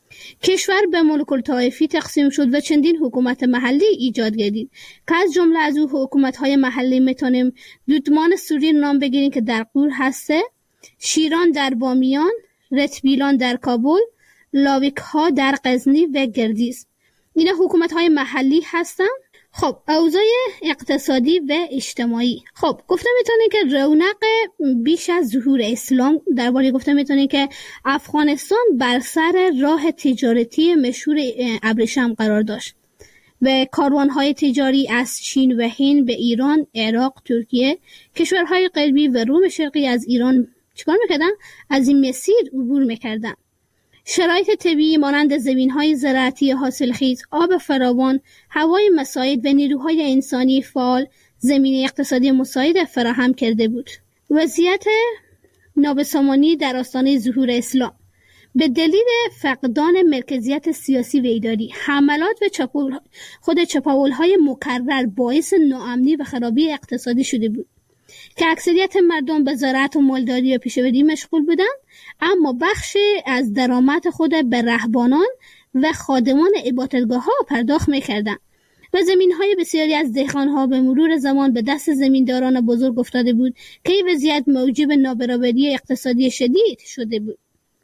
کشور به ملوک الطوایفی تقسیم شد و چندین حکومت محلی ایجاد گردید که از جمله از او حکومت‌های محلی میتونیم دودمان سوری نام بگیریم که در غور هسته، شیران در بامیان، رتبیلان در کابل، لاویک ها در غزنی و گردیز. اینا حکومت‌های محلی هستن. خب اوضاع اقتصادی و اجتماعی. خب گفته میتونه که رونق بیش از ظهور اسلام، درباره گفته میتونه که افغانستان بر سر راه تجارتی مشهور ابریشم قرار داشت و کاروانهای تجاری از چین و هند به ایران، عراق، ترکیه، کشورهای غربی و روم شرقی از ایران چیکار میکردن؟ از این مسیر عبور میکردن. شرایط طبیعی مانند زمین‌های زراعتی حاصلخیز، آب فراوان، هوای مساعد و نیروهای انسانی فعال زمینه اقتصادی مساعد فراهم کرده بود. وضعیت نابسامانی در آستانه ظهور اسلام به دلیل فقدان مرکزیت سیاسی و اداری، حملات و چپاول خود چپاول‌های مکرر باعث ناامنی و خرابی اقتصادی شده بود که اکثریت مردم به زراعت و مالداری و پیشه‌وری مشغول بودند، اما بخش از درآمد خود به رهبانان و خادمان عبادتگاه‌ها پرداخت می‌کردند و زمین‌های بسیاری از دهقان‌ها به مرور زمان به دست زمینداران بزرگ افتاده بود که این وضعیت موجب نابرابری اقتصادی شدید شده بود.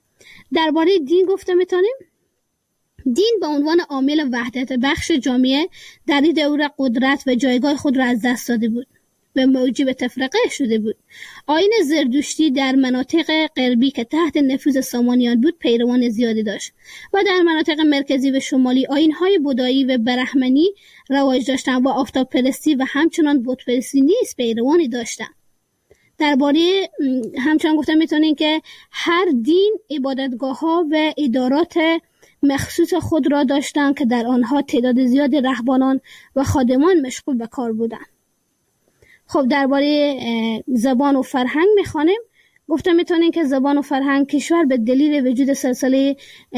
درباره دین گفته می‌تونیم دین به عنوان عامل وحدت بخش جامعه در این دوره قدرت و جایگاه خود را از دست داده بود و موجب تفرقه شده بود. آیین زردشتی در مناطق غربی که تحت نفوذ سامانیان بود پیروان زیادی داشت و در مناطق مرکزی و شمالی آیین‌های بودایی و برهمنی رواج داشتند و آفتاب پرستی و همچنان بت پرستی نیز پیروانی داشتند. درباره همچنان گفتم میتونین که هر دین عبادتگاه‌ها و ادارات مخصوص خود را داشتند که در آنها تعداد زیاد رهبانان و خادمان مشغول به کار بودند. خب درباره زبان و فرهنگ میخوانیم. گفتم میتونین که زبان و فرهنگ کشور به دلیل وجود سلسله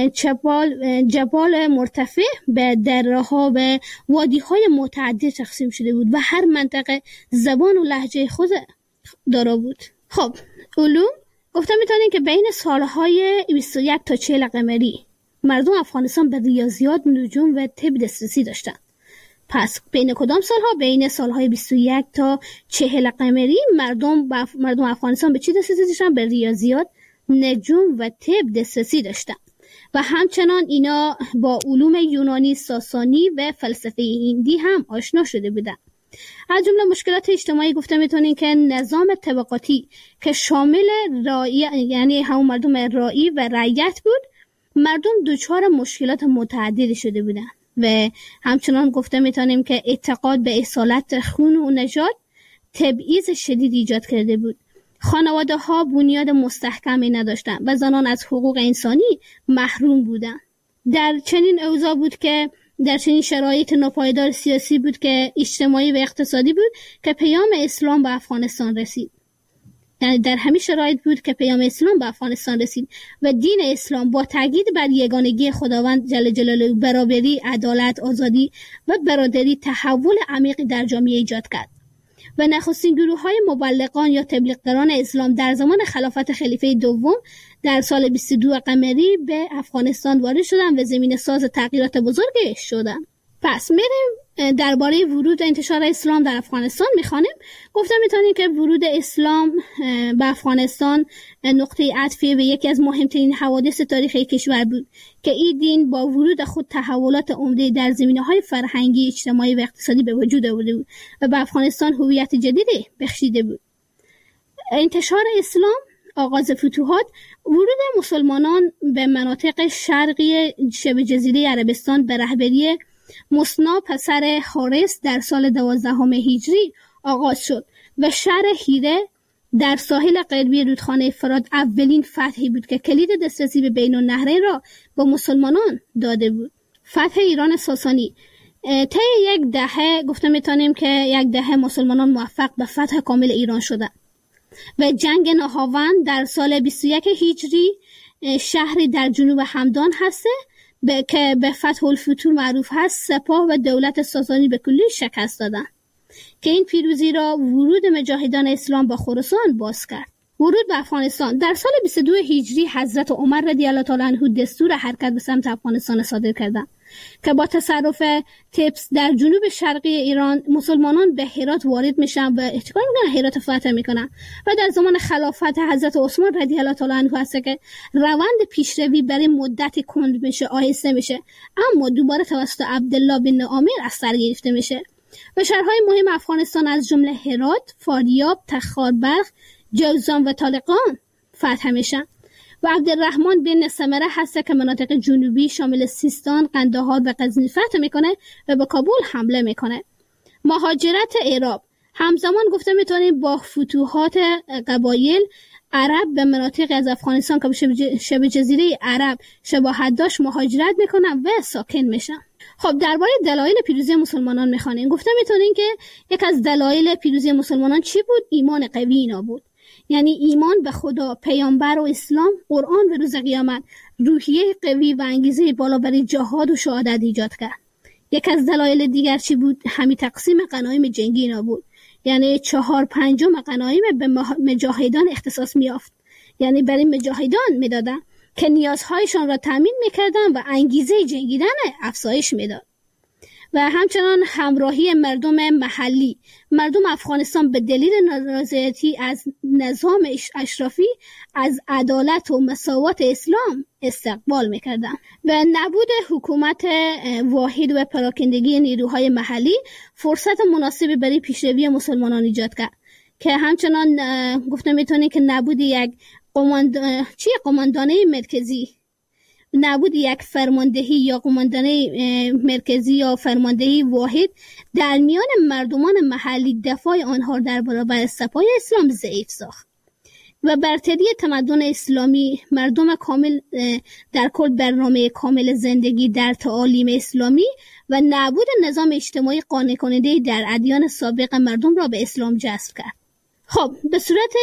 چپال جبال مرتفع به دره‌ها و وادی‌های متعدد تقسیم شده بود و هر منطقه زبان و لهجه خود دارا بود. خب علوم. گفتم میتونین که بین سالهای بیست و یک تا چهل قمری مردم افغانستان به ریاضیات، نجوم و طب دسترسی داشتند. پس بین کدام سالها؟ بین سالهای بیست و یک تا چهل قمری مردم بف... مردم افغانستان به چی دسترسی داشتن؟ به ریاضیات، نجوم و طب دسترسی داشتند و همچنان اینا با علوم یونانی، ساسانی و فلسفه هندی هم آشنا شده بودند. از جمله مشکلات اجتماعی گفته میتونیم که نظام طبقاتی که شامل رعیت، یعنی هم مردم رعی و رعیت بود، مردم دچار مشکلات متعددی شده بودند و همچنان گفته میتونیم که اعتقاد به اصالت خون و نژاد تبعیض شدید ایجاد کرده بود. خانواده ها بنیاد مستحکمی نداشتند و زنان از حقوق انسانی محروم بودند. در چنین اوضاع بود که در چنین شرایط ناپایدار سیاسی بود که اجتماعی و اقتصادی بود که پیام اسلام به افغانستان رسید. یعنی در همین شرایط بود که پیام اسلام به افغانستان رسید و دین اسلام با تاکید بر یگانگی خداوند جل جلاله، برابری، عدالت، آزادی و برادری تحول عمیقی در جامعه ایجاد کرد و نخستین گروه‌های مبلغان یا تبلیغگران اسلام در زمان خلافت خلیفه دوم در سال بیست و دو قمری به افغانستان وارد شدند و زمین ساز تغییرات بزرگی شدند. پس میریم درباره ورود و انتشار اسلام در افغانستان میخوانیم. گفتم میتونیم که ورود اسلام به افغانستان نقطه عطفی به یکی از مهمترین حوادث تاریخی کشور بود که این دین با ورود خود تحولات عمده در زمینه‌های فرهنگی، اجتماعی و اقتصادی به وجود آورده بود و به افغانستان هویت جدیدی بخشیده بود. انتشار اسلام، آغاز فتوحات، ورود مسلمانان به مناطق شرقی شبه جزیره عربستان به رهبری مصنع پسر حارس در سال دوازدهم هجری آغاز شد و شهر هیره در ساحل غربی رودخانه فرات اولین فتحی بود که کلید دسترسی به بین النهرین را با مسلمانان داده بود. فتح ایران ساسانی طی یک دهه گفته میتونیم که یک دهه مسلمانان موفق به فتح کامل ایران شدند و جنگ نهاوند در سال بیست و یک هجری شهری در جنوب همدان هسته به که به فتح الفتوح معروف هست، سپاه و دولت ساسانی به کلی شکست دادند که این پیروزی را ورود مجاهدان اسلام با خراسان باز کرد. ورود به افغانستان در سال بیست و دو هجری حضرت عمر رضی الله تعالی عنه دستور حرکت به سمت افغانستان صادر کردند که با تصرف تبس در جنوب شرقی ایران مسلمانان به هرات وارد میشن و چیکار میکنن؟ هرات فتح میکنن و در زمان خلافت حضرت عثمان رضی الله تعالی عنه هست که روند پیشروی برای مدتی کند میشه، آهسته میشه، اما دوباره توسط عبدالله بن عامر از سر گرفته میشه و شهرهای مهم افغانستان از جمله هرات، فاریاب، تخاربرق، جوزان و طالقان فتح میشن و عبدالرحمن بن سمره هست که مناطق جنوبی شامل سیستان، قندهار و غزنی فتح میکنه و به کابل حمله میکنه. مهاجرت عرب همزمان گفته میتونیم با فتوحات قبایل عرب به مناطق از افغانستان که به شبه جزیره عرب شباهت داشت مهاجرت میکنن و ساکن میشن. خب درباره دلایل پیروزی مسلمانان میخوانیم. گفته میتونیم که یک از دلایل پیروزی مسلمانان چی بود؟ ایمان قوی اینا بود. یعنی ایمان به خدا، پیامبر و اسلام، قرآن و روز قیامت روحیه قوی و انگیزه بالا برای جهاد و شهادت ایجاد کرد. یک از دلایل دیگر چی بود؟ همین تقسیم غنایم جنگی اینا بود. یعنی چهار پنجم غنایم به مجاهدان اختصاص میافت، یعنی برای مجاهدان میدادن که نیازهایشان را تامین میکردن و انگیزه جنگیدن افزایش میداد. و همچنان همراهی مردم محلی. مردم افغانستان به دلیل نارضایتی از نظام اشرافی از عدالت و مساوات اسلام استقبال میکردند و نبود حکومت واحد و پراکندگی نیروهای محلی فرصت مناسبی برای پیشروی مسلمانان ایجاد کرد که همچنان گفته میتونی که نبود یک قماند... چی قماندانه مرکزی، نبود یک فرماندهی یا قماندانه مرکزی یا فرماندهی واحد در میان مردمان محلی دفاع آنها در برابر سپاه اسلام ضعیف ساخت و برتری تمدن اسلامی، مردم کامل در کل برنامه کامل زندگی در تعالیم اسلامی و نبود نظام اجتماعی قانع کننده در ادیان سابق مردم را به اسلام جذب کرد. خب به صورت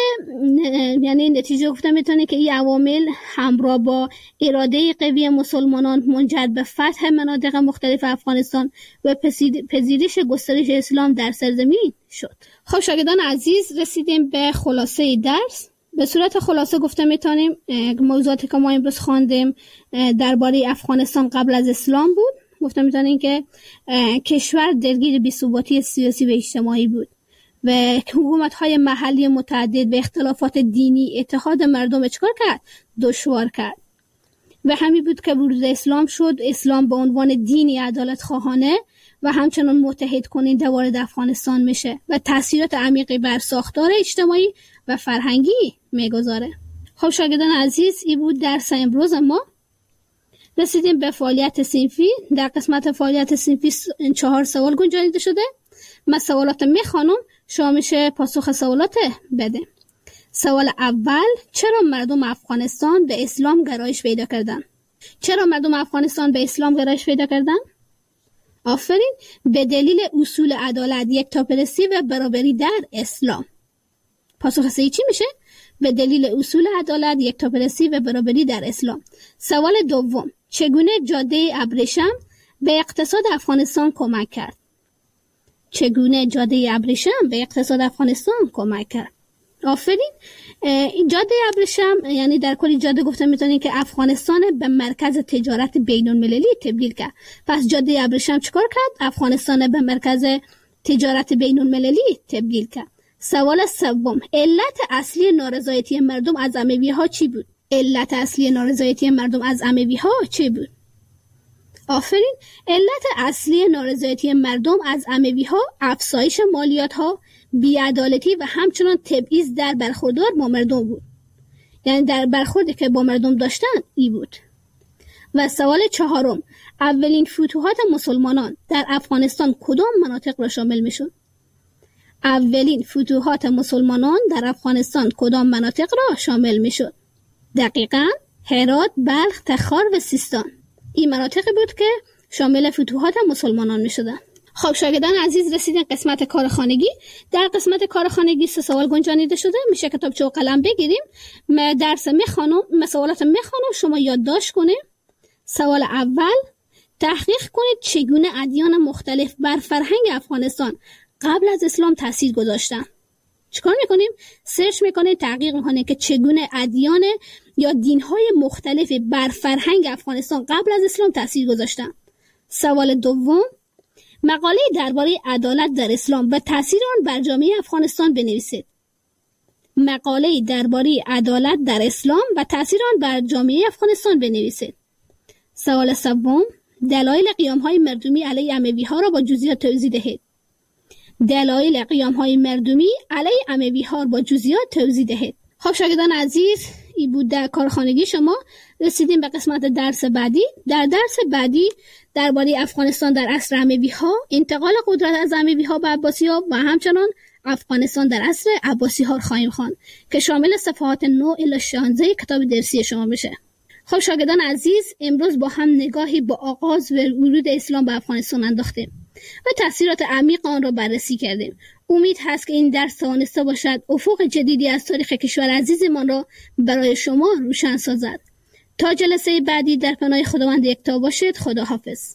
یعنی نتیجه گفته میتونه که این عوامل همراه با اراده قوی مسلمانان منجر به فتح مناطق مختلف افغانستان و پذیرش گسترش اسلام در سرزمین شد. خب شاگردان عزیز، رسیدیم به خلاصه درس. به صورت خلاصه گفته میتونیم موضوعاتی که ما امروز خواندیم درباره افغانستان قبل از اسلام بود. گفته میتونیم که کشور درگیر بی‌ثباتی سیاسی و اجتماعی بود و حکومت‌های محلی متعدد و اختلافات دینی اتحاد مردم چکار کرد؟ دشوار کرد. و همین بود که ورود اسلام شد. اسلام به عنوان دینی عدالت خواهانه و همچنان متحد کننده وارد افغانستان میشه و تاثیرات عمیقی بر ساختار اجتماعی و فرهنگی میگذاره. خب شاگردان عزیز، این بود درس امروز ما. رسیدیم به فعالیت صنفی. در قسمت فعالیت صنفی چهار سوال گنجانیده شده. من سوالات میخوانم، شما میشه پاسخ سوالات بده. سوال اول: چرا مردم افغانستان به اسلام گرایش پیدا کردن؟ چرا مردم افغانستان به اسلام گرایش پیدا کردن؟ آفرین، به دلیل اصول عدالت، یکتاپرستی و برابری در اسلام. پاسخ صحیح چی میشه؟ به دلیل اصول عدالت، یکتاپرستی و برابری در اسلام. سوال دوم: چگونه جاده ابریشم به اقتصاد افغانستان کمک کرد؟ چگونه جاده ابریشم به اقتصاد افغانستان کمک کرد؟ آفرین، این جاده ابریشم یعنی در کلی جاده گفته میتونیم که افغانستان به مرکز تجارت بین المللی تبدیل کرد. پس جاده ابریشم چیکار کرد؟ افغانستان به مرکز تجارت بین المللی تبدیل کرد. سوال سوم: علت اصلی نارضایتی مردم از اموی ها چی بود؟ علت اصلی نارضایتی مردم از اموی ها چی بود؟ آفرین، علت اصلی نارضایتی مردم از اموی ها افزایش مالیات ها، بی‌عدالتی و همچنان تبعیض در برخوردار با مردم بود. یعنی در برخوردی که با مردم داشتن ای بود. و سوال چهارم: اولین فتوحات مسلمانان در افغانستان کدام مناطق را شامل می شد؟ اولین فتوحات مسلمانان در افغانستان کدام مناطق را شامل می شد؟ دقیقاً هرات، بلخ، تخار و سیستان. این مناطق بود که شامل فتوحات مسلمانان می شدن. خب شاگردان عزیز، رسیدن قسمت کارخانگی. در قسمت کارخانگی سه سوال گنجانیده شده. میشه کتابچه و قلم بگیریم. من درس میخوانم، من سوالات میخوانم، شما یادداشت کنید. سوال اول: تحقیق کنید چگونه ادیان مختلف بر فرهنگ افغانستان قبل از اسلام تاثیر گذاشتن. چیکار میکنیم؟ سرچ میکنیم، تحقیق میکنیم که چگونه ادیان یا دینهای مختلف بر فرهنگ افغانستان قبل از اسلام تاثیر گذاشتن. سوال دوم: مقاله درباره عدالت در اسلام و تاثیر آن بر جامعه افغانستان بنویسید. مقاله درباره عدالت در اسلام و تاثیر آن بر جامعه افغانستان بنویسید. سوال سوم: دلایل قیام‌های مردمی علیه اموی‌ها را با جزئیات توضیح دهید. دلایل قیام‌های مردمی علیه اموی‌ها را با جزئیات توضیح دهید. خب شاگردان عزیز، این بود در کارخانگی شما. رسیدیم به قسمت درس بعدی. در درس بعدی درباره افغانستان در عصر اموی‌ها، انتقال قدرت از اموی‌ها به عباسی‌ها و همچنان افغانستان در عصر عباسی‌ها خواهیم خواند که شامل صفحات نه الی شانزده کتاب درسی شما میشه. خب شاگردان عزیز، امروز با هم نگاهی با آغاز و ورود اسلام به افغانستان انداختیم و تاثیرات عمیق آن را بررسی کردیم. امید هست که این درس توانسته باشد افق جدیدی از تاریخ کشور عزیزمان را برای شما روشن سازد. تا جلسه بعدی در پناه خداوند یکتا باشید. خدا حافظ.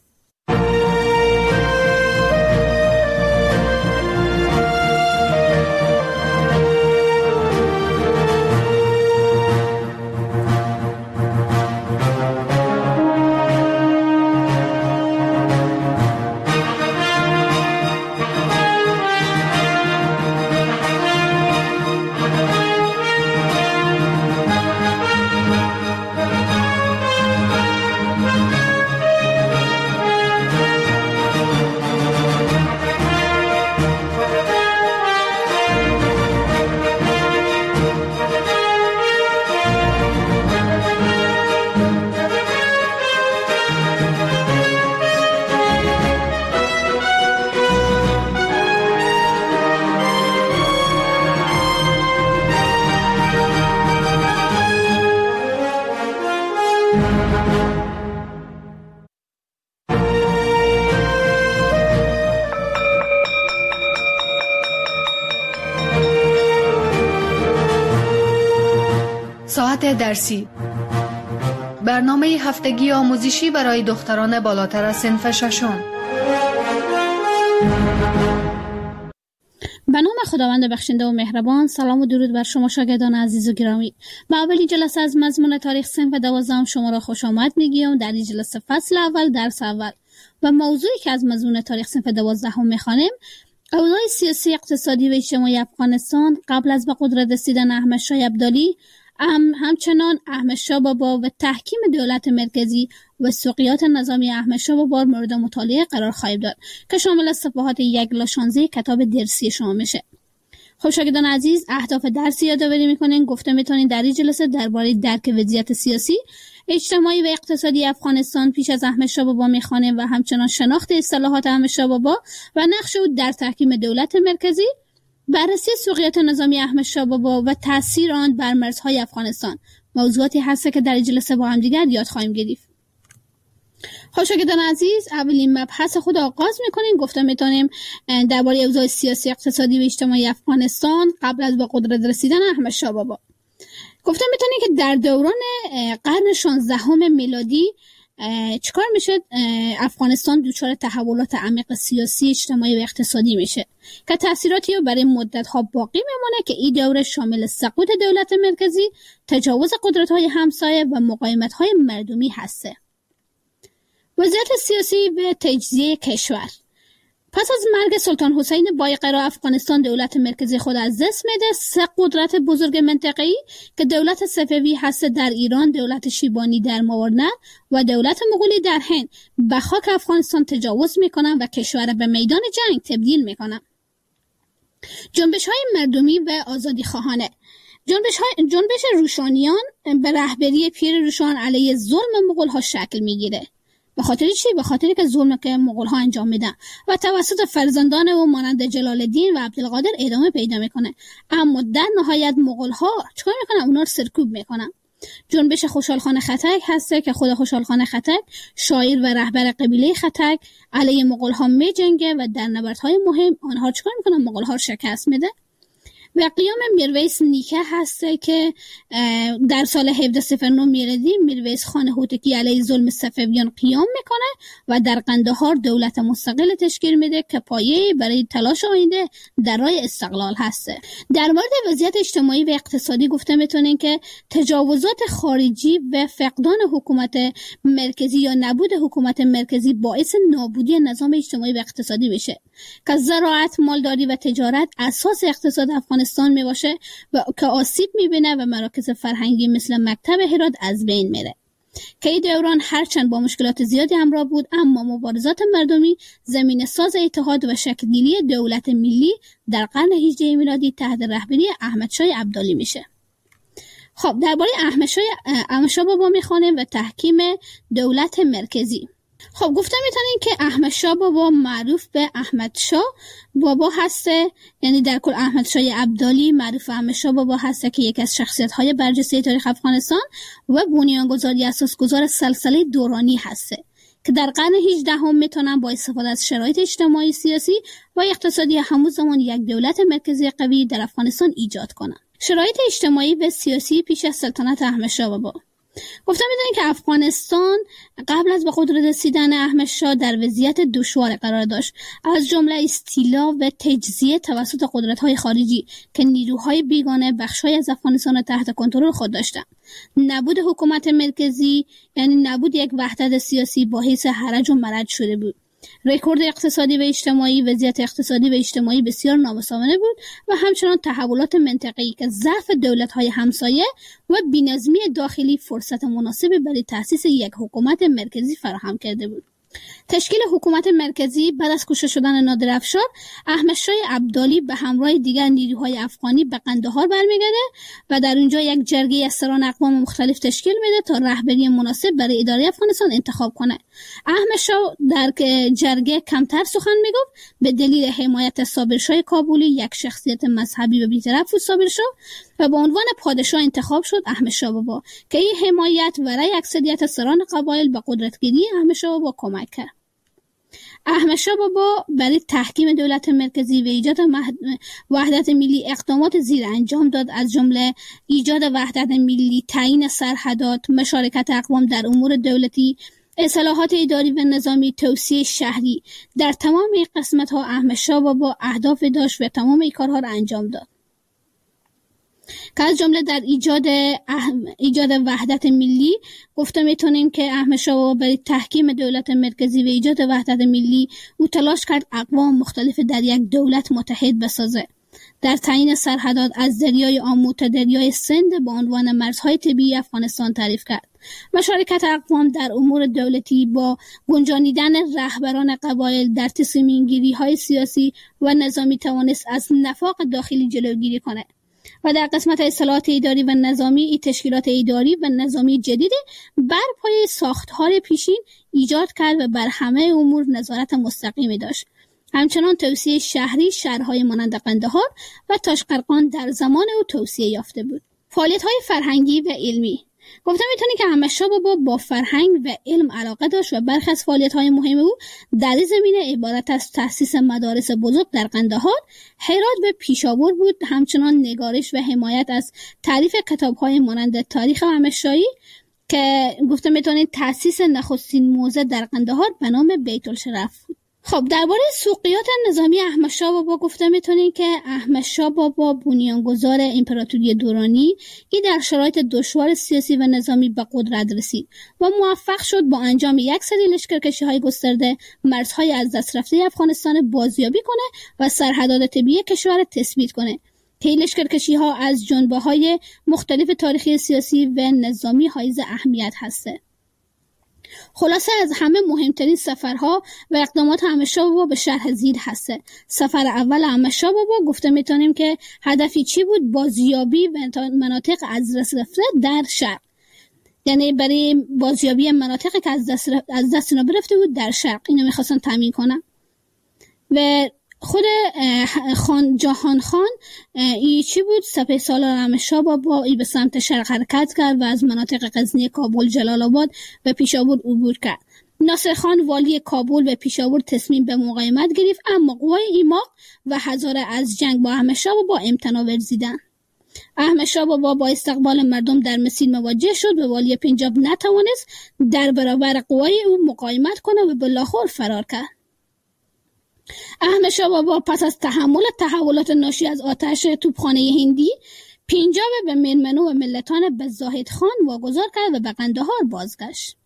ساعت درسی، برنامه هفتگی آموزشی برای دختران بالاتر از صنف ششم. به نام خداوند بخشنده و مهربان. سلام و درود بر شما شاگردان عزیز و گرامی. با اولین جلسه از مضمون تاریخ صنف دوازدهم شما را خوش آمد میگیم. در این جلسه فصل اول، درس اول و موضوعی که از مضمون تاریخ صنف دوازدهم میخوانیم اوضاع سیاسی، اقتصادی و اجتماعی افغانستان قبل از به قدرت رسیدن احمد شاه ابدالی هم همچنان احمد شاه بابا و تحکیم دولت مرکزی و سقوط نظامی احمد شاه بابا مورد مطالعه قرار خواهد داد که شامل از صفحات یک الی شانزده کتاب درسی شما میشه. خب شاگردان عزیز، اهداف درسی یادآوری میکنین. گفته میتونین در این جلسه درباره درک وضعیت سیاسی، اجتماعی و اقتصادی افغانستان پیش از احمد شاه بابا میخوانیم و همچنان شناخت اصطلاحات احمد شاه بابا و نقش او در تحکیم دولت مرکزی، بررسی سقوط نظامی احمد شاه بابا و تاثیر آن بر مرزهای افغانستان موضوعاتی هست که در این جلسه با هم دیگر یاد خواهیم گرفت. خب شاگردان عزیز، اولین مبحث خود آغاز میکنیم. گفته میتونیم درباره اوضاع سیاسی، اقتصادی و اجتماعی افغانستان قبل از به قدرت رسیدن احمد شاه بابا. گفته میتونیم که در دوران قرن شانزدهم میلادی چیکار میشه؟ افغانستان دچار تحولات عمیق سیاسی، اجتماعی و اقتصادی میشه که تاثیراتی رو برای مدت‌ها باقی میمونه که این دوره شامل سقوط دولت مرکزی، تجاوز قدرت‌های همسایه و مقاومت‌های مردمی هسته. وضعیت سیاسی و تجزیه کشور. پس از مرگ سلطان حسین بایقرا، افغانستان دولت مرکزی خود از دست میده. سه قدرت بزرگ منطقه‌ای که دولت صفوی هست در ایران، دولت شیبانی در ماوراءالنهر و دولت مغولی در هند به خاک افغانستان تجاوز میکنن و کشور به میدان جنگ تبدیل میکنن. جنبش‌های مردمی و آزادی خواهانه. جنبش, های... جنبش روشانیان به رهبری پیر روشان علیه ظلم مغول‌ها شکل میگیره. به خاطر چی؟ به خاطر که ظلمی که مغول‌ها انجام میدن و توسط فرزندان او مانند جلال الدین و عبدالقادر ادامه پیدا میکنه. اما در نهایت مغول‌ها چیکار میکنن؟ اونا رو سرکوب میکنن. جنبش خوشحال خان خټک هسته که خود خوشحال خان خټک، شاعر و رهبر قبیله خټک، علیه مغول‌ها میجنگه و در نبردهای مهم آنها چیکار میکنن؟ مغول‌ها رو شکست میده. و قیام میرویس نیکه هسته که در سال هفده صفر نه میلادی میرویس خان هوتکی علیه ظلم صفویان قیام میکنه و در قندهار دولت مستقل تشکیل میده که پایه برای تلاش آینده در راه استقلال هسته. در مورد وضعیت اجتماعی و اقتصادی گفته میتونین که تجاوزات خارجی و فقدان حکومت مرکزی یا نبود حکومت مرکزی باعث نابودی نظام اجتماعی و اقتصادی میشه که زراعت، مالداری و تجارت اساس اقتصاد افغانستان می باشه و که آسیب میبینه و مراکز فرهنگی مثل مکتب هرات از بین میره. که این دوران هرچند با مشکلات زیادی همراه بود، اما مبارزات مردمی زمین ساز اتحاد و شکلگیری دولت ملی در قرن هجده میلادی تحت رهبری احمد شاه ابدالی میشه. خب درباره احمد شاه احمد شاه بابا میخوانیم و تحکیم دولت مرکزی. خب گفته میتونیم که احمد شاه بابا معروف به احمد شاه بابا هسته، یعنی در کل احمد شاه ابدالی معروف احمد شاه بابا هسته که یکی از شخصیت های برجسته تاریخ افغانستان و بنیانگذاری اساسگذار سلسله دورانی هسته که در قرن هجدهم میتونن با استفاده از شرایط اجتماعی، سیاسی و اقتصادی همون زمان یک دولت مرکزی قوی در افغانستان ایجاد کنن. شرایط اجتماعی و سیاسی پیش از سلطنت احمد شاه بابا. گفته می‌دونیم که افغانستان قبل از به قدرت رسیدن احمد شاه در وضعیت دشوار قرار داشت، از جمله استیلا و تجزیه توسط قدرت‌های خارجی که نیروهای بیگانه بخش‌های از افغانستان را تحت کنترل خود داشتند. نبود حکومت مرکزی یعنی نبود یک وحدت سیاسی باعث هرج و مرج شده بود. رکورد اقتصادی و اجتماعی، وضعیت اقتصادی و اجتماعی بسیار نامساوانه بود و همچنان تحولات منطقه‌ای که ضعف دولت‌های همسایه و بی‌نظمی داخلی فرصت مناسبی برای تأسیس یک حکومت مرکزی فراهم کرده بود. تشکیل حکومت مرکزی بعد از کشته شدن نادر افشار، احمد شاه ابدالی به همراه دیگر نیروهای افغانی به قندهار برمیگرده و در اونجا یک جرگه از سران اقوام مختلف تشکیل میده تا رهبری مناسب برای اداره افغانستان انتخاب کنه. احمد شاه در جرگه کمتر سخن میگفت به دلیل حمایت صابرشاه کابلی، یک شخصیت مذهبی و بی‌طرف بود صابرشاه، و به عنوان پادشاه انتخاب شد احمد شاه بابا که این حمایت و رأی اکثریت سران قبایل به قدرتگیری احمد شاه بابا کمک کرد. احمد شاه بابا برای تحکیم دولت مرکزی و ایجاد وحدت ملی اقدامات زیر انجام داد، از جمله ایجاد وحدت ملی، تعیین سرحدات، مشارکت اقوام در امور دولتی، اصلاحات اداری و نظامی، توسعه شهری. در تمام این قسمت ها احمد شاه بابا اهداف داشت و تمام این کارها را انجام داد. که از جمله در ایجاد ایجاد وحدت ملی گفته میتونیم که احمد شاه بابا برای تحکیم دولت مرکزی و ایجاد وحدت ملی او تلاش کرد اقوام مختلف در یک دولت متحد بسازه. در تعیین سرحدات از دریای آمو تا دریای سند به عنوان مرزهای طبیعی افغانستان تعریف کرد. مشارکت اقوام در امور دولتی با گنجانیدن رهبران قبایل در تصمیم‌گیری‌های سیاسی و نظامی توانست از نفاق داخلی جلوگیری کند و در قسمت اصلاحات اداری و نظامی ای تشکیلات اداری و نظامی جدید بر پایه ساختار پیشین ایجاد کرد و بر همه امور نظارت مستقیمی داشت. همچنان توسعه شهری شهرهای مانند قندهار و تاشقرغان در زمان او توسعه یافته بود. فعالیت‌های فرهنگی و علمی گفته میتونی که احمد شاه بابا با فرهنگ و علم علاقه داشت و برخی از فعالیت‌های مهم او در زمینه عبارت از تأسیس مدارس بزرگ در قندهار، هرات و پیشاور بود. همچنان نگارش و حمایت از تالیف کتاب‌های مانند تاریخ احمد شاهی که گفته میتونید تأسیس نخستین موزه در قندهار به نام بیت الشرف بود. خب درباره سوقیات نظامی احمد شاه بابا گفته میتونیم که احمد شاه بابا بنیانگذار امپراتوری دورانی که در شرایط دشوار سیاسی و نظامی به قدرت رسید و موفق شد با انجام یک سری لشکرکشی‌های گسترده مرزهای از دست رفته افغانستان بازیابی کنه و سرحدات طبیعی کشور تثبیت کنه که این لشکرکشی‌ها از جنبه‌های مختلف تاریخی سیاسی و نظامی حائز اهمیت هسته. خلاصه از همه مهمترین سفرها و اقدامات احمد شاه بابا به شرح زیر هسته. سفر اول احمد شاه بابا گفته میتونیم که هدفی چی بود؟ بازیابی و مناطق از دست رفته در شرق، یعنی برای بازیابی مناطقی که از دست از دست اینا برفته بود در شرق، اینو میخواستن تامین کنن. و خود خان جهان خان ای چی بود؟ سپه سالار احمد شاه بابا ای به سمت شرق حرکت کرد و از مناطق غزنی، کابل، جلال آباد و پیشاور عبور کرد. ناصر خان والی کابل و پیشاور تصمیم به مقاومت گرفت، اما قوای ایماق و هزاره از جنگ با احمد شاه بابا امتناع ورزیدند. احمد شاه بابا با استقبال مردم در مسیر مواجه شد و والی پنجاب نتوانست در برابر قوای او مقاومت کنه و به لاهور فرار کرد. احمد شاه بابا پس از تحمل تحولات ناشی از آتش توپخانه هندی پنجاب به میرمنو و ملتان به زاهد خان واگذار کرد و به قندهار بازگشت.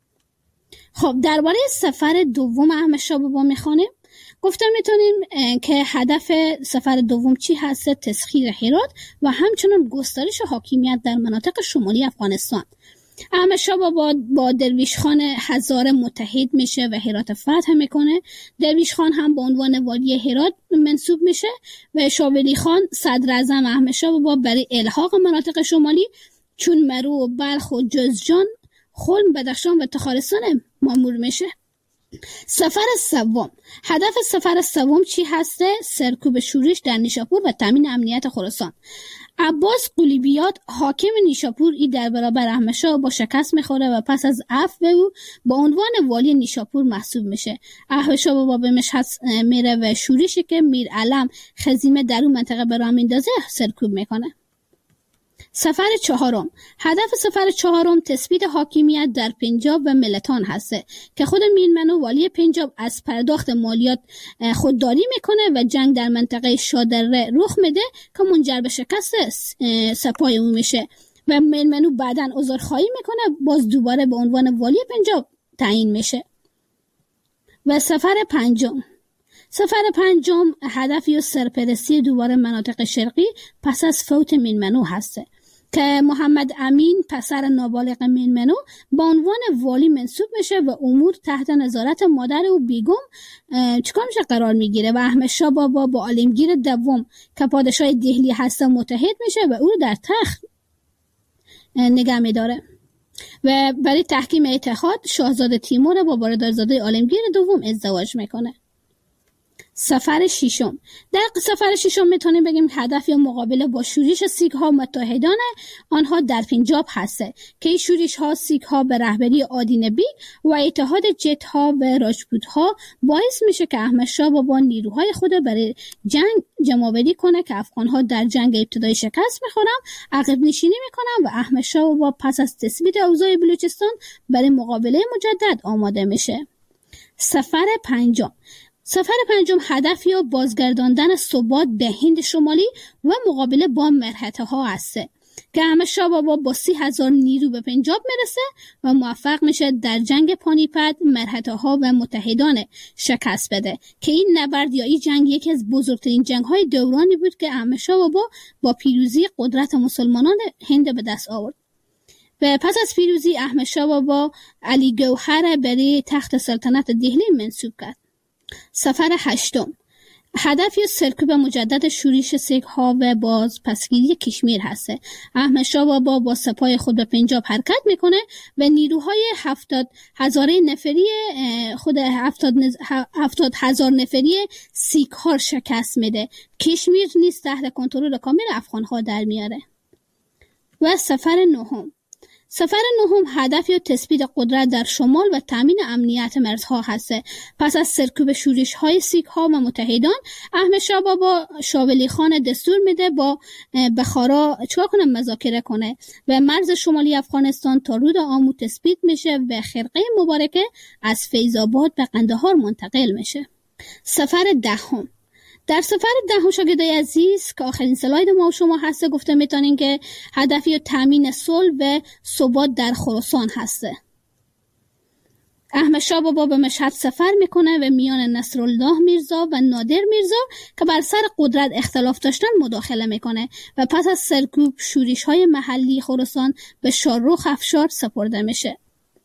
خب درباره سفر دوم احمد شاه بابا میخوانیم. گفتم میتونیم که هدف سفر دوم چی هست؟ تسخیر هرات و همچنین گسترش حاکمیت در مناطق شمالی افغانستان. احمد شاه بابا با درویش خان هزاره متحد میشه و هرات فتح میکنه. درویش خان هم به عنوان والی هرات منصوب میشه و شاولی خان صدر اعظم احمد شاه بابا برای الحاق مناطق شمالی چون مرو و بلخ و جوزجان، خلم، بدخشان و تخارستان مامور میشه. سفر سوم، هدف سفر سوم چی هسته؟ سرکوب شورش در نیشاپور و تامین امنیت خراسان. عباس قلیبیات حاکم نیشاپور ای در برابر احمد شاه با شکست میخوره و پس از عفو او با عنوان والی نیشاپور محسوب میشه. احمد شاه بابا به مشهد میره و شورشی که میر علم خزیمه در اون منطقه به راه میندازه سرکوب میکنه. سفر چهارم، هدف سفر چهارم تثبیت حاکمیت در پنجاب و ملتان هسته که خود میرمنو والی پنجاب از پرداخت مالیات خودداری میکنه و جنگ در منطقه شادره رخ میده که منجر به شکست سپاه او میشه و میرمنو بعداً عذرخواهی میکنه، باز دوباره به عنوان والی پنجاب تعیین میشه. و سفر پنجم، سفر پنجم هدفی و سرپرستی دوباره مناطق شرقی پس از فوت میرمنو هسته که محمد امین پسر نابالغ میرمنو با عنوان والی منصوب میشه و امور تحت نظارت مادر او بیگم چیکار میشه قرار میگیره و احمد شاه بابا با عالمگیر دوم که پادشاه دهلی هسته متحد میشه و او رو در تخت نگه میداره و برای تحکیم اتحاد شاهزاده تیمور با برادرزاده عالمگیر دوم ازدواج میکنه. سفر ششم، در سفر ششم میتونیم بگیم هدف یا مقابله با شورش سیک ها متحدان آنها در پنجاب هسته که این شورش ها سیک ها به رهبری آدین بیگ و اتحاد جت ها و راجپوت ها باعث میشه که احمد شاه بابا نیروهای خود برای جنگ جمع‌آوری کنه که افغان ها در جنگ ابتدایی شکست میخورن، عقب نشینی میکنن و احمد شاه بابا پس از تثبیت اوضاع بلوچستان برای مقابله مجدد آماده میشه. سفر پنجم، سفر پنجم هدف یا بازگرداندن ثبات به هند شمالی و مقابله با مرهطه ها است که احمد شاه بابا با سی هزار نیرو به پنجاب میرسه و موفق میشه در جنگ پانیپت مرهطه ها و متحدان شکست بده که این نبرد یا این جنگ یکی از بزرگترین جنگ های دورانی بود که احمد شاه بابا با پیروزی قدرت مسلمانان هند به دست آورد. و پس از پیروزی احمد شاه بابا علی گوهر برای تخت سلطنت دهلی منصوب کرد. سفر هشتم هدف یا سرکوب مجدد شورش سیک ها و باز پسگیری کشمیر هست. احمد شاه بابا با سپاه خود به پنجاب حرکت میکنه و نیروهای هفتاد هزار نفری خود هفتاد, هفتاد هزار نفری سیک ها شکست میده. کشمیر نیز تحت کنترل کامل افغان ها در میاره. و سفر نهم سفر نهم هدف یا تثبیت قدرت در شمال و تامین امنیت مرزها هست. پس از سرکوب شورش های سیک ها و متحدان احمد شاه بابا شاه ولی خان دستور میده با بخارا چیکار کنه مذاکره کنه و مرز شمالی افغانستان تا رود آمو تثبیت میشه و خرقه مبارکه از فیض آباد به قندهار منتقل میشه. سفر دهم در سفر دهم شاگردای عزیز که آخرین سلاید ما و شما هسته گفته میتونین که هدفی تامین صلح و ثبات در خراسان هسته. احمد شاه بابا به مشهد سفر میکنه و میان نصرالله میرزا و نادر میرزا که بر سر قدرت اختلاف داشتن مداخله میکنه و پس از سرکوب شورش های محلی خراسان به شاهرخ افشار سپرده میشه.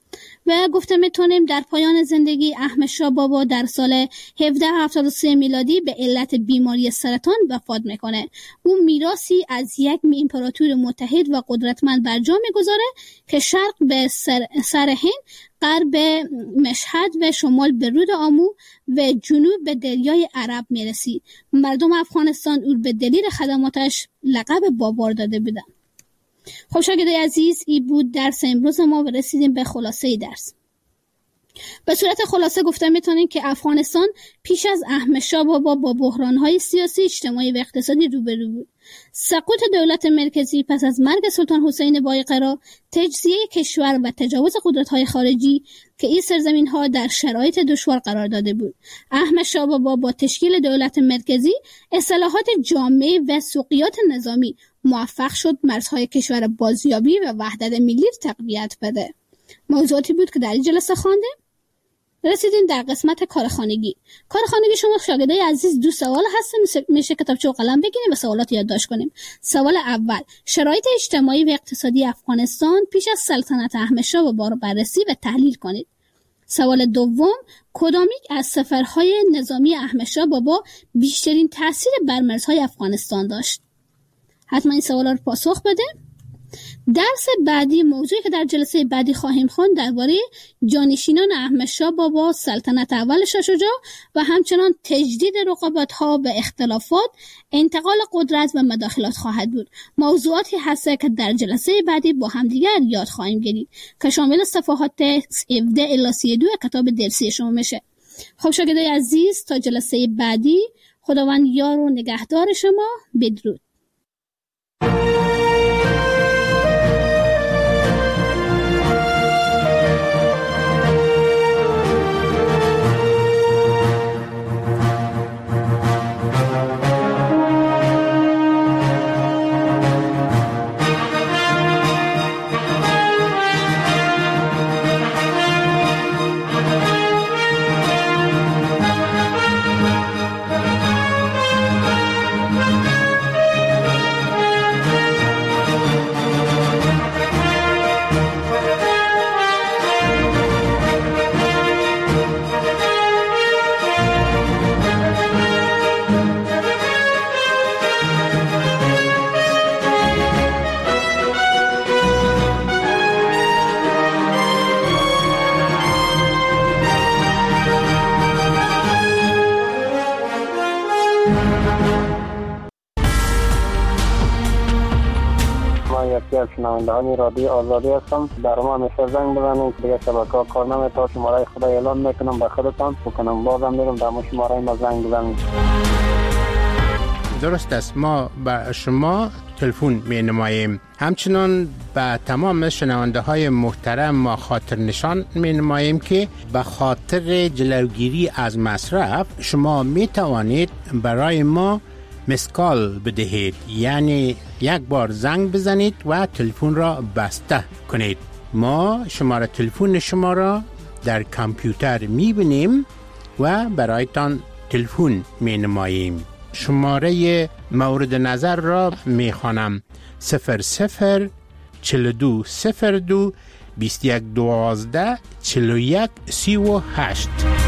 و گفته میتونیم در پایان زندگی احمد شاه بابا در سال هفده هفتاد و سه میلادی به علت بیماری سرطان وفات میکنه. او میراثی از یک امپراتور متحد و قدرتمند بر جا میگذاره که شرق به سر, سر هند، غرب به مشهد و شمال به رود آمو و جنوب به دریای عرب میرسید. مردم افغانستان او به دلیل خدماتش لقب بابار داده بودند. خب شاگردای عزیز، این بود درس امروز ما و رسیدیم به خلاصه درس. به صورت خلاصه گفته میتونیم که افغانستان پیش از احمد شاه بابا با بحران‌های سیاسی، اجتماعی و اقتصادی روبرو بود. سقوط دولت مرکزی پس از مرگ سلطان حسین بایقرا، تجزیه کشور و تجاوز قدرت‌های خارجی که این سرزمین‌ها در شرایط دشوار قرار داده بود. احمد شاه بابا با تشکیل دولت مرکزی، اصلاحات جامع و سوقیات نظامی موفق شد مرزهای کشور بازیابی و وحدت ملی تقویت بده. موضوعاتی بود که در این جلسه خوانده. رسیدیم در قسمت کارخانگی. کارخانگی شما شاگردای عزیز دو سوال هست، میشه کتابچه و قلم بگیریم و سوالات یادداشت کنیم. سوال اول: شرایط اجتماعی و اقتصادی افغانستان پیش از سلطنت احمد شاه بابا رو بررسی و تحلیل کنید. سوال دوم: کدامیک از سفرهای نظامی احمد شاه بابا بیشترین تاثیر بر مرزهای افغانستان داشت؟ حتما این سوالا رو پاسخ بده. درس بعدی، موضوعی که در جلسه بعدی خواهیم خواند، درباره جانشینان احمد شاه بابا، سلطنت اول شاه شجاع و همچنان تجدید رقابت‌ها به اختلافات، انتقال قدرت و مداخلات خواهد بود. موضوعاتی هست که در جلسه بعدی با همدیگر یاد خواهیم گرفت که شامل صفحات هفده الی سی و دو کتاب درسی شما میشه. خب شاگردای عزیز، تا جلسه بعدی، خداوند یار و نگهدار شما. بدرود. از شنوندگان رادیو آزادی هستم. در ما همیشه زنگ بزنید که دیگه شبکه‌ها کار نمی‌کنه. تا شماره خدا اعلان میکنم به خودتان بکنم، بازم میرم در شماره ما زنگ بزنید. درست است، ما به شما تلفن می نماییم. همچنان به تمام شنونده های محترم ما خاطر نشان می نماییم که به خاطر جلوگیری از مصرف شما می توانید برای ما مسکال بدهید، یعنی یک بار زنگ بزنید و تلفن را بسته کنید. ما شماره تلفن شما را در کامپیوتر می بینیم و برایتان تلفن می نماییم. شماره مورد نظر را می خوانم: صفر صفر چل دو صفر دو بیست یک دوازده چل یک سی و هشت.